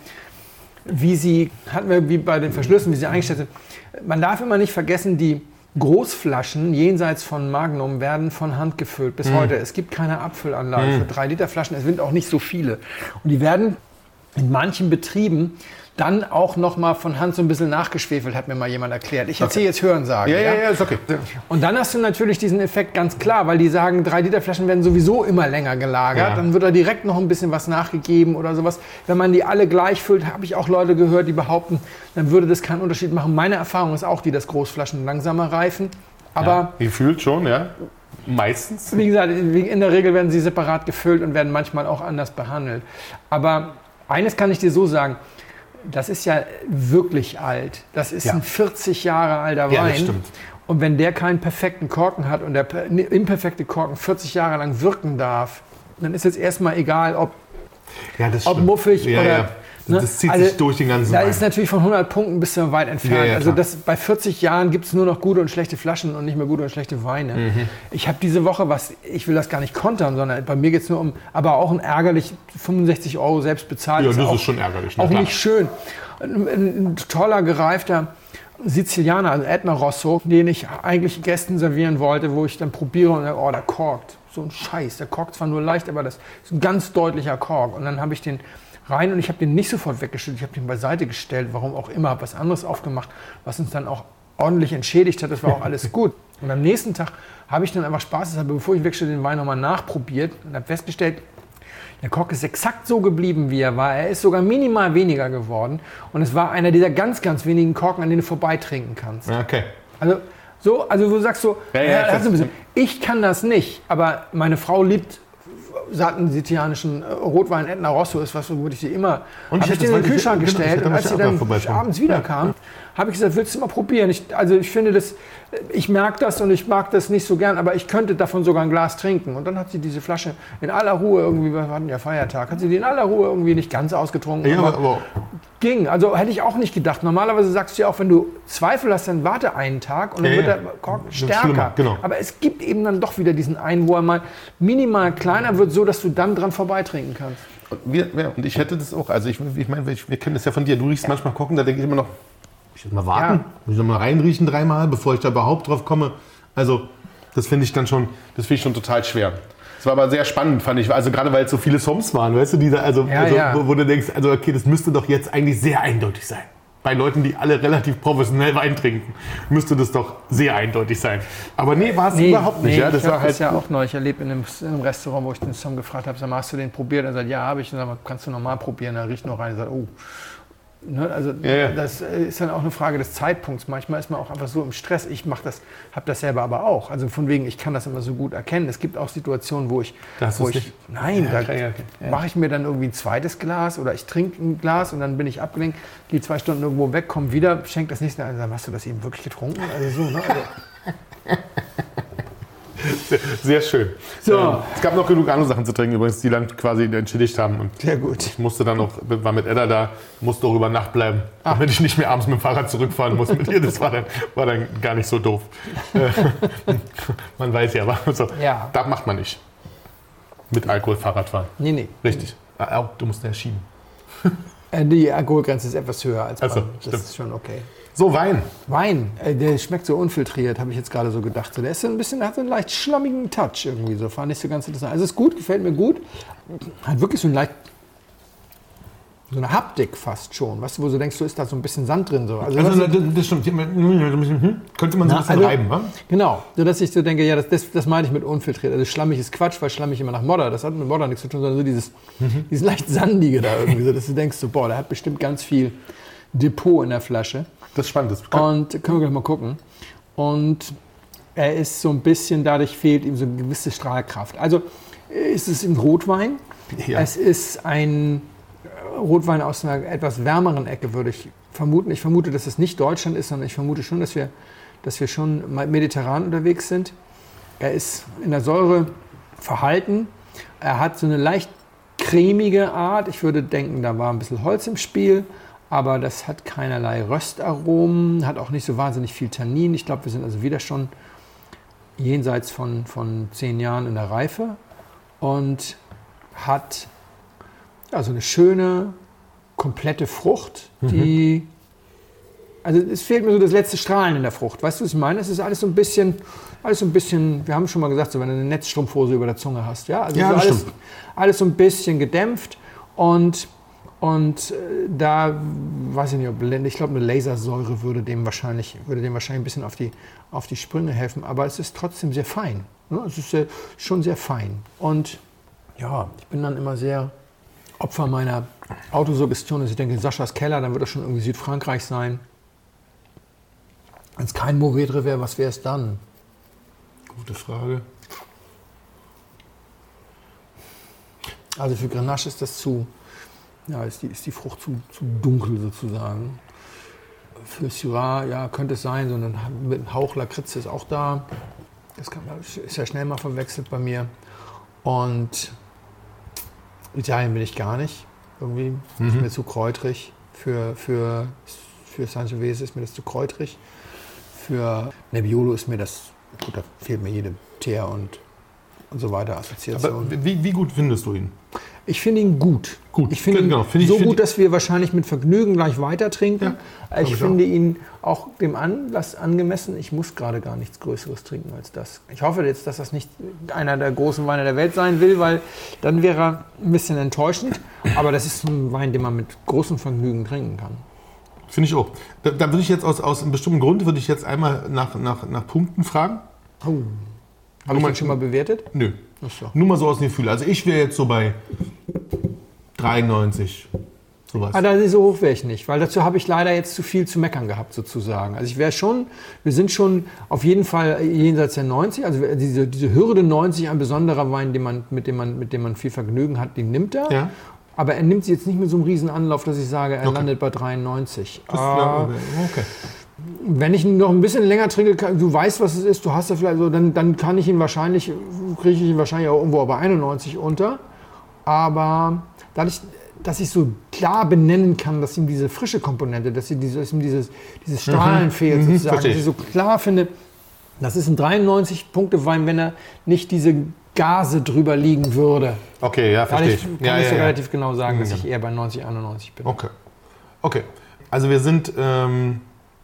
wie sie, hatten wir wie bei den Verschlüssen, wie sie eingestellt sind. Man darf immer nicht vergessen, die Großflaschen jenseits von Magnum werden von Hand gefüllt bis mm. heute. Es gibt keine Abfüllanlage mm. für drei Liter Flaschen. Es sind auch nicht so viele. Und die werden in manchen Betrieben dann auch noch mal von Hand so ein bisschen nachgeschwefelt, hat mir mal jemand erklärt. Ich erzähle okay. jetzt Hörensagen. Ja, ja, ja, ist okay. Und dann hast du natürlich diesen Effekt ganz klar, weil die sagen, drei Liter Flaschen werden sowieso immer länger gelagert. Ja. Dann wird da direkt noch ein bisschen was nachgegeben oder sowas. Wenn man die alle gleich füllt, habe ich auch Leute gehört, die behaupten, dann würde das keinen Unterschied machen. Meine Erfahrung ist auch die, dass Großflaschen langsamer reifen. Aber ja, gefühlt schon, ja. Meistens. Wie gesagt, in der Regel werden sie separat gefüllt und werden manchmal auch anders behandelt. Aber eines kann ich dir so sagen, das ist ja wirklich alt. Das ist ja. ein vierzig Jahre alter Wein. Ja, das stimmt. Und wenn der keinen perfekten Korken hat und der imperfekte Korken vierzig Jahre lang wirken darf, dann ist jetzt erstmal egal, ob, ja, das ob muffig ja, oder... Ja. Das, das zieht also, sich durch den ganzen Da Wein. ist natürlich von hundert Punkten bis zu weit entfernt. Ja, ja, also das, bei vierzig Jahren gibt es nur noch gute und schlechte Flaschen und nicht mehr gute und schlechte Weine. Mhm. Ich habe diese Woche was, ich will das gar nicht kontern, sondern bei mir geht es nur um, aber auch ein ärgerlich fünfundsechzig Euro selbst bezahlt. Ja, das ist, auch, ist schon ärgerlich. Auch nicht schön. Ein, ein, ein toller, gereifter Sizilianer, also Etna Rosso, den ich eigentlich Gästen servieren wollte, wo ich dann probiere und oh, der korkt. So ein Scheiß. Der korkt zwar nur leicht, aber das ist ein ganz deutlicher Kork. Und dann habe ich den rein und ich habe den nicht sofort weggestellt, ich habe den beiseite gestellt, warum auch immer, habe was anderes aufgemacht, was uns dann auch ordentlich entschädigt hat, das war auch alles gut. Und am nächsten Tag habe ich dann einfach spaßeshalber, bevor ich wegstelle, den Wein nochmal nachprobiert und habe festgestellt, der Kork ist exakt so geblieben, wie er war. Er ist sogar minimal weniger geworden und es war einer dieser ganz, ganz wenigen Korken, an denen du vorbeitrinken kannst. Okay. Also so, also du sagst so, ja, ja, ja, ich, ich kann das nicht, aber meine Frau liebt satten sizilianischen Rotwein Etna Rosso ist was, wo ich sie immer, habe ich den in den Kühlschrank ich, gestellt genau, und als sie dann abends wiederkam, ja. habe ich gesagt, willst du mal probieren? Ich, also ich finde das, ich mag das und ich mag das nicht so gern, aber ich könnte davon sogar ein Glas trinken. Und dann hat sie diese Flasche in aller Ruhe irgendwie, wir hatten ja Feiertag, hat sie die in aller Ruhe irgendwie nicht ganz ausgetrunken. Ja, aber, aber ging. Also hätte ich auch nicht gedacht. Normalerweise sagst du ja auch, wenn du Zweifel hast, dann warte einen Tag und dann ja, wird der Kork stärker. Genau. Aber es gibt eben dann doch wieder diesen einen, wo er mal minimal kleiner wird, so dass du dann dran vorbeitrinken kannst. Wir, ja, und ich hätte das auch, also ich, ich meine, wir kennen das ja von dir, du riechst ja. manchmal Korken, da denke ich immer noch, ich muss mal warten, ja. muss ich mal reinriechen dreimal, bevor ich da überhaupt drauf komme. Also das finde ich dann schon, das finde ich schon total schwer. Es war aber sehr spannend, fand ich, also gerade weil es so viele Soms waren, weißt du, die da, also, ja, also ja. Wo, wo du denkst, also okay, das müsste doch jetzt eigentlich sehr eindeutig sein. Bei Leuten, die alle relativ professionell Wein trinken, müsste das doch sehr eindeutig sein. Aber nee, war es nee, überhaupt nicht. Nee, ja, das ich war habe halt das ja auch neulich erlebt in einem, in einem Restaurant, wo ich den Som gefragt habe, sag mal, hast du den probiert? Er sagt, ja, habe ich. Und dann, kannst du normal probieren? Er riecht noch rein und sagt, oh, Ne, also Ja, ja. das ist dann auch eine Frage des Zeitpunkts. Manchmal ist man auch einfach so im Stress. Ich mache das, habe das selber aber auch. Also von wegen, ich kann das immer so gut erkennen. Es gibt auch Situationen, wo ich, Da hast wo du's ich nicht? nein, Ja, da okay, okay. Ja. mache ich mir dann irgendwie ein zweites Glas oder ich trinke ein Glas und dann bin ich abgelenkt, gehe zwei Stunden irgendwo weg, komme wieder, schenke das nächste an. Dann hast du das eben wirklich getrunken? Also so, ne? Also, Sehr, sehr schön. So. Ähm, es gab noch genug andere Sachen zu trinken, übrigens, die dann quasi entschädigt haben. Und sehr gut. ich musste dann noch, war mit Edda da, musste auch über Nacht bleiben, damit ich nicht mehr abends mit dem Fahrrad zurückfahren muss mit ihr. Das war dann, war dann gar nicht so doof. Äh, man weiß ja, aber so, Ja. das macht man nicht. Mit Alkohol Fahrrad fahren. Nee, nee. Richtig. Ah, auch, du musst ja schieben. Äh, Die Alkoholgrenze ist etwas höher als Ach so, beim. Das stimmt. ist schon okay. So, Wein. Wein, äh, der schmeckt so unfiltriert, habe ich jetzt gerade so gedacht. So, der ist so ein bisschen, hat so einen leicht schlammigen Touch irgendwie so. Fand ich so ganz interessant. Also ist gut, gefällt mir gut. Hat wirklich so ein leicht, so eine Haptik fast schon. Weißt du, wo du denkst, so ist da so ein bisschen Sand drin. So. Also, Also, das- das, das stimmt. Hm, könnte man so Na, ein bisschen also- reiben, wa? Genau, so dass ich so denke, ja, das, das, das meine ich mit unfiltriert. Also schlammig ist Quatsch, weil schlammig immer nach Modder. Das hat mit Modder nichts zu tun, sondern so dieses, Mhm. dieses leicht sandige da irgendwie. So, dass du denkst, so, boah, der hat bestimmt ganz viel Depot in der Flasche. Das ist spannend. Das kann, Und können wir gleich mal gucken. Und er ist so ein bisschen, dadurch fehlt ihm so eine gewisse Strahlkraft. Also ist es ein Rotwein. Ja. Es ist ein Rotwein aus einer etwas wärmeren Ecke, würde ich vermuten. Ich vermute, dass es nicht Deutschland ist, sondern ich vermute schon, dass wir, dass wir schon mediterran unterwegs sind. Er ist in der Säure verhalten. Er hat so eine leicht cremige Art. Ich würde denken, da war ein bisschen Holz im Spiel. Aber das hat keinerlei Röstaromen, hat auch nicht so wahnsinnig viel Tannin. Ich glaube, wir sind also wieder schon jenseits von, von zehn Jahren in der Reife und hat also eine schöne, komplette Frucht, die, also es fehlt mir so das letzte Strahlen in der Frucht. Weißt du, was ich meine? Es ist alles so ein bisschen, alles so ein bisschen, wir haben schon mal gesagt, so wenn du eine Netzstrumpfhose über der Zunge hast, ja, also Ja, so das alles, stimmt. alles so ein bisschen gedämpft und Und äh, da weiß ich nicht, ob, ich glaube, eine Lasersäure würde dem wahrscheinlich, würde dem wahrscheinlich ein bisschen auf die, auf die Sprünge helfen. Aber es ist trotzdem sehr fein. Ne? Es ist sehr, schon sehr fein. Und ja, ich bin dann immer sehr Opfer meiner Autosuggestion. Also ich denke, Saschas Keller, dann wird das schon irgendwie Südfrankreich sein. Wenn es kein Mourvedre wäre, was wäre es dann? Gute Frage. Also für Grenache ist das zu... Ja, ist die, ist die Frucht zu, zu dunkel sozusagen. Für Syrah, ja, könnte es sein, so ein, mit einem Hauch Lakritze ist auch da. Das kann man, ist ja schnell mal verwechselt bei mir. Und Italien bin ich gar nicht. Irgendwie Mhm. ist mir zu kräutrig. Für, für, für Sangiovese ist mir das zu kräutrig. Für Nebbiolo ist mir das, gut, da fehlt mir jede Teer und, und so weiter Assoziation. Aber wie, wie gut findest du ihn? Ich finde ihn gut. Gut, Ich finde ihn genau. Finde ich- so finde gut, dass wir wahrscheinlich mit Vergnügen gleich weiter trinken. ich ich finde ihn auch dem Anlass angemessen. Ich muss gerade gar nichts Größeres trinken als das. Ich hoffe jetzt, dass das nicht einer der großen Weine der Welt sein will, weil dann wäre er ein bisschen enttäuschend. Aber das ist ein Wein, den man mit großem Vergnügen trinken kann. Finde ich auch. Da, da würde ich jetzt aus, aus einem bestimmten Grund würde ich jetzt einmal nach, nach, nach Punkten fragen. Oh. Habe ich den schon mal bewertet? Nö. Ach so. Nur mal so aus dem Gefühl. Also ich wäre jetzt so bei dreiundneunzig. Sowas. Ah, da so hoch wäre ich nicht, weil dazu habe ich leider jetzt zu viel zu meckern gehabt sozusagen. Also ich wäre schon, wir sind schon auf jeden Fall jenseits der neunzig, also diese, diese Hürde neunzig, ein besonderer Wein, den man, mit, dem man, mit dem man viel Vergnügen hat, den nimmt er. Ja. Aber er nimmt sie jetzt nicht mit so einem riesen Anlauf, dass ich sage, er Okay. landet bei dreiundneunzig. Das, Ah, ja, okay. wenn ich ihn noch ein bisschen länger trinke, kann- du weißt, was es ist, du hast ja vielleicht so, dann, dann kann ich ihn wahrscheinlich, kriege ich ihn wahrscheinlich auch irgendwo bei einundneunzig unter. Aber dadurch, dass ich so klar benennen kann, dass ihm diese frische Komponente, dass, sie diese, dass ihm dieses, dieses Strahlen fehlt, Mhm, sozusagen, verstehe dass ich ich. so klar finde, das ist ein dreiundneunzig-Punkte-Wein, wenn er nicht diese Gase drüber liegen würde. Okay, ja, verstehe Dadurch ich. kann Ja, ich ja, so ja. relativ genau sagen, dass Ja. ich eher bei neunzig, einundneunzig bin. Okay. Okay. Also wir sind, ähm,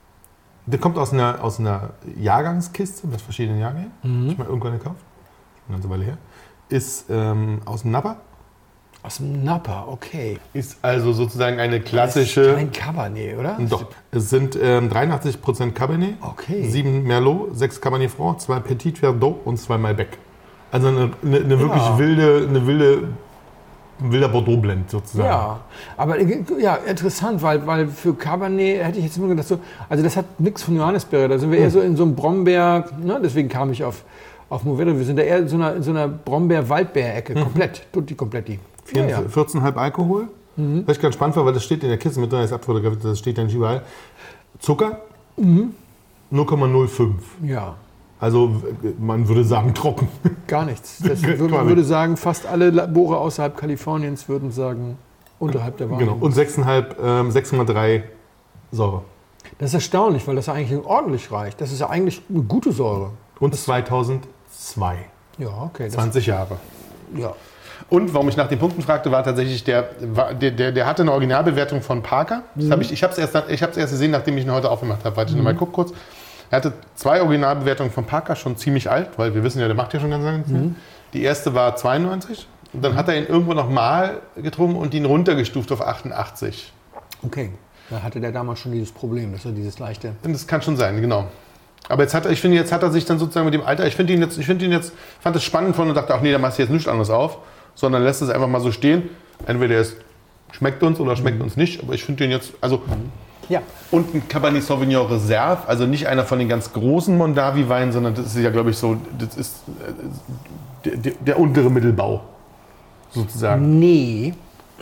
der kommt aus einer, aus einer Jahrgangskiste mit verschiedenen Jahrgängen. Mhm. Ich mal irgendwann gekauft. Eine ganze Weile her. Ist ähm, aus dem Napa. Aus dem Napa, okay. Ist also sozusagen eine Das ist klassische. kein Cabernet, oder? Doch. Es sind ähm, dreiundachtzig Prozent Cabernet, Okay. sieben Merlot, sechs Cabernet Franc, zwei Petit Verdot und zwei Malbec. Also eine, eine, eine wirklich Ja. wilde, eine wilde ein wilder Bordeaux-Blend sozusagen. Ja, aber ja, interessant, weil, weil für Cabernet hätte ich jetzt immer gedacht, so, also das hat nichts von Johannisbeere, da sind wir eher Hm. so in so einem Brombeer, ne, deswegen kam ich auf, auf Mourvedre, wir sind da eher in so einer, in so einer Brombeer-Waldbeer-Ecke, Mhm. komplett, tutti kompletti. Ja, ja. vierzehn Komma fünf Alkohol. Mhm. Was ich ganz spannend war, weil das steht in der Kiste mit drin, ist abfotografiert, das steht ja nicht überall. Zucker Mhm. null Komma null fünf. Ja, Also man würde sagen trocken. gar nichts. Das, Gar man nicht. würde sagen, fast alle Labore außerhalb Kaliforniens würden sagen, unterhalb der Wahrheit. Genau. Und sechs Komma fünf, ähm, sechs Komma drei Säure. Das ist erstaunlich, weil das ja eigentlich ordentlich reicht. Das ist ja eigentlich eine gute Säure. Und zweitausendzwei. Ja, okay. Das, zwanzig Jahre. ja. Und warum ich nach den Punkten fragte, war tatsächlich, der, war- der, der, der hatte eine Originalbewertung von Parker. Das hab ich ich habe es erst, ich hab's erst gesehen, nachdem ich ihn heute aufgemacht habe. Warte, ich nochmal guck kurz. Er hatte zwei Originalbewertungen von Parker, schon ziemlich alt, weil wir wissen ja, der macht ja schon ganz lange. Mhm. Die erste war zweiundneunzig. Und dann hat er ihn irgendwo nochmal getrunken und ihn runtergestuft auf achtundachtzig. Okay. Da hatte der damals schon dieses Problem, dass er dieses leichte... Und das kann schon sein, genau. Aber jetzt hat er, ich finde, jetzt hat er sich dann sozusagen mit dem Alter, ich finde ihn jetzt, ich finde ihn jetzt, fand es spannend von und dachte, ach nee, da machst du jetzt nichts anderes auf, sondern lässt es einfach mal so stehen. Entweder es schmeckt uns oder schmeckt uns nicht, aber ich finde den jetzt, also Ja. und ein Cabernet Sauvignon Reserve, also nicht einer von den ganz großen Mondavi-Weinen, sondern das ist ja, glaube ich, so, das ist äh, der, der, der untere Mittelbau sozusagen. Nee,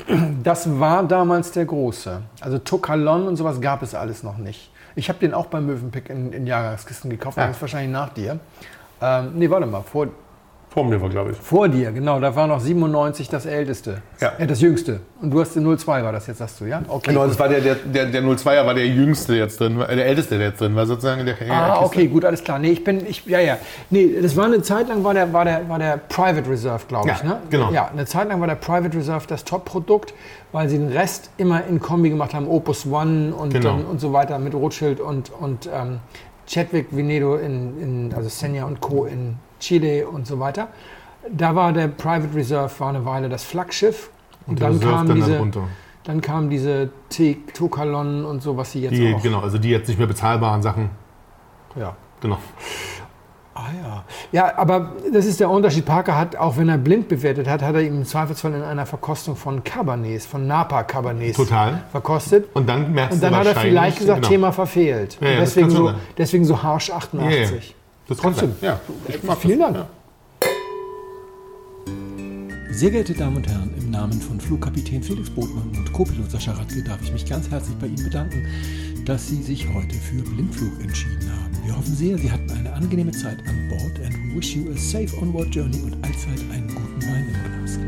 das war damals der große. Also Tokalon und sowas gab es alles noch nicht. Ich habe den auch beim Mövenpick in, in Jahrgangskisten gekauft, Ja. das ist wahrscheinlich nach dir. Ähm, nee, warte mal, vor, Vor mir war, glaube ich. vor dir, genau, da war noch siebenundneunzig das älteste, Ja. äh, das jüngste. Und du hast den null zwei war das jetzt, sagst du, ja? Okay. Genau, das war der, der, der, der null zweier war der jüngste jetzt drin, äh, der älteste, der jetzt drin war sozusagen in der in der Ah, Kiste. okay, gut, alles klar. Nee, ich bin, ich, ja, ja. Nee, das war eine Zeit lang, war der, war der, war der Private Reserve, glaube ich, Ja, ne? genau. Ja, eine Zeit lang war der Private Reserve das Top-Produkt, weil sie den Rest immer in Kombi gemacht haben, Opus One und, Genau. und, und so weiter mit Rothschild und, und ähm, Chadwick Venedo in, in, also Senya und Co. in Chile und so weiter. Da war der Private Reserve war eine Weile das Flaggschiff. Und, der dann Reserve kam dann diese, darunter. dann kam diese T- Tokalon und so, was sie jetzt Die, auch... genau, also die jetzt nicht mehr bezahlbaren Sachen. Ja. Genau. Ah ja. Ja, aber das ist der Unterschied. Parker hat, auch wenn er blind bewertet hat, hat er ihm im Zweifelsfall in einer Verkostung von Cabernets, von Napa Cabernets Total. verkostet. Und dann merkst Und dann du hat er wahrscheinlich, vielleicht gesagt, genau. Thema verfehlt. Ja, ja, Und das deswegen, kann schon so, sein. deswegen so harsch Ja, ja. achtundachtzig. Das kann sein. Trotzdem. Ja, ich mag Vielen das. Dank. Ja. Sehr geehrte Damen und Herren, im Namen von Flugkapitän Felix Botmann und Co-Pilot Sascha Radke darf ich mich ganz herzlich bei Ihnen bedanken, dass Sie sich heute für Blindflug entschieden haben. Wir hoffen sehr, Sie hatten eine angenehme Zeit an Bord and we wish you a safe onward journey und allzeit einen guten Wein im Glas.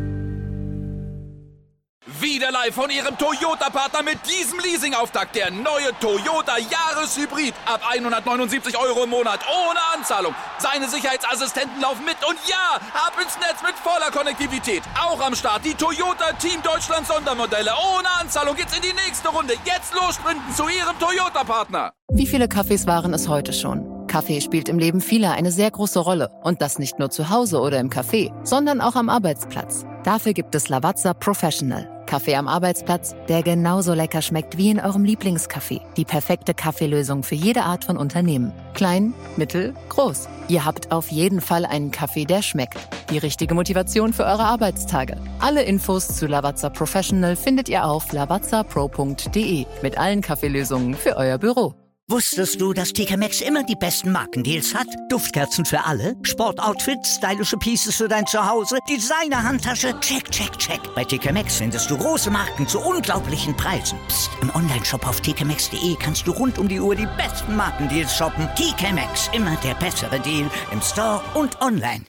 Wieder live von Ihrem Toyota-Partner mit diesem Leasing-Auftakt. Der neue Toyota Jahreshybrid. Ab hundertneunundsiebzig Euro im Monat. Ohne Anzahlung. Seine Sicherheitsassistenten laufen mit. Und ja, ab ins Netz mit voller Konnektivität. Auch am Start die Toyota Team Deutschland Sondermodelle. Ohne Anzahlung geht's in die nächste Runde. Jetzt los sprinten zu Ihrem Toyota-Partner. Wie viele Kaffees waren es heute schon? Kaffee spielt im Leben vieler eine sehr große Rolle. Und das nicht nur zu Hause oder im Café, sondern auch am Arbeitsplatz. Dafür gibt es Lavazza Professional. Kaffee am Arbeitsplatz, der genauso lecker schmeckt wie in eurem Lieblingscafé. Die perfekte Kaffeelösung für jede Art von Unternehmen. Klein, mittel, groß. Ihr habt auf jeden Fall einen Kaffee, der schmeckt. Die richtige Motivation für eure Arbeitstage. Alle Infos zu Lavazza Professional findet ihr auf lavazza pro punkt de mit allen Kaffeelösungen für euer Büro. Wusstest du, dass T K Maxx immer die besten Markendeals hat? Duftkerzen für alle, Sportoutfits, stylische Pieces für dein Zuhause, Designer-Handtasche, check, check, check. Bei T K Maxx findest du große Marken zu unglaublichen Preisen. Psst. Im Onlineshop auf t k maxx punkt de kannst du rund um die Uhr die besten Markendeals shoppen. T K Maxx, immer der bessere Deal im Store und online.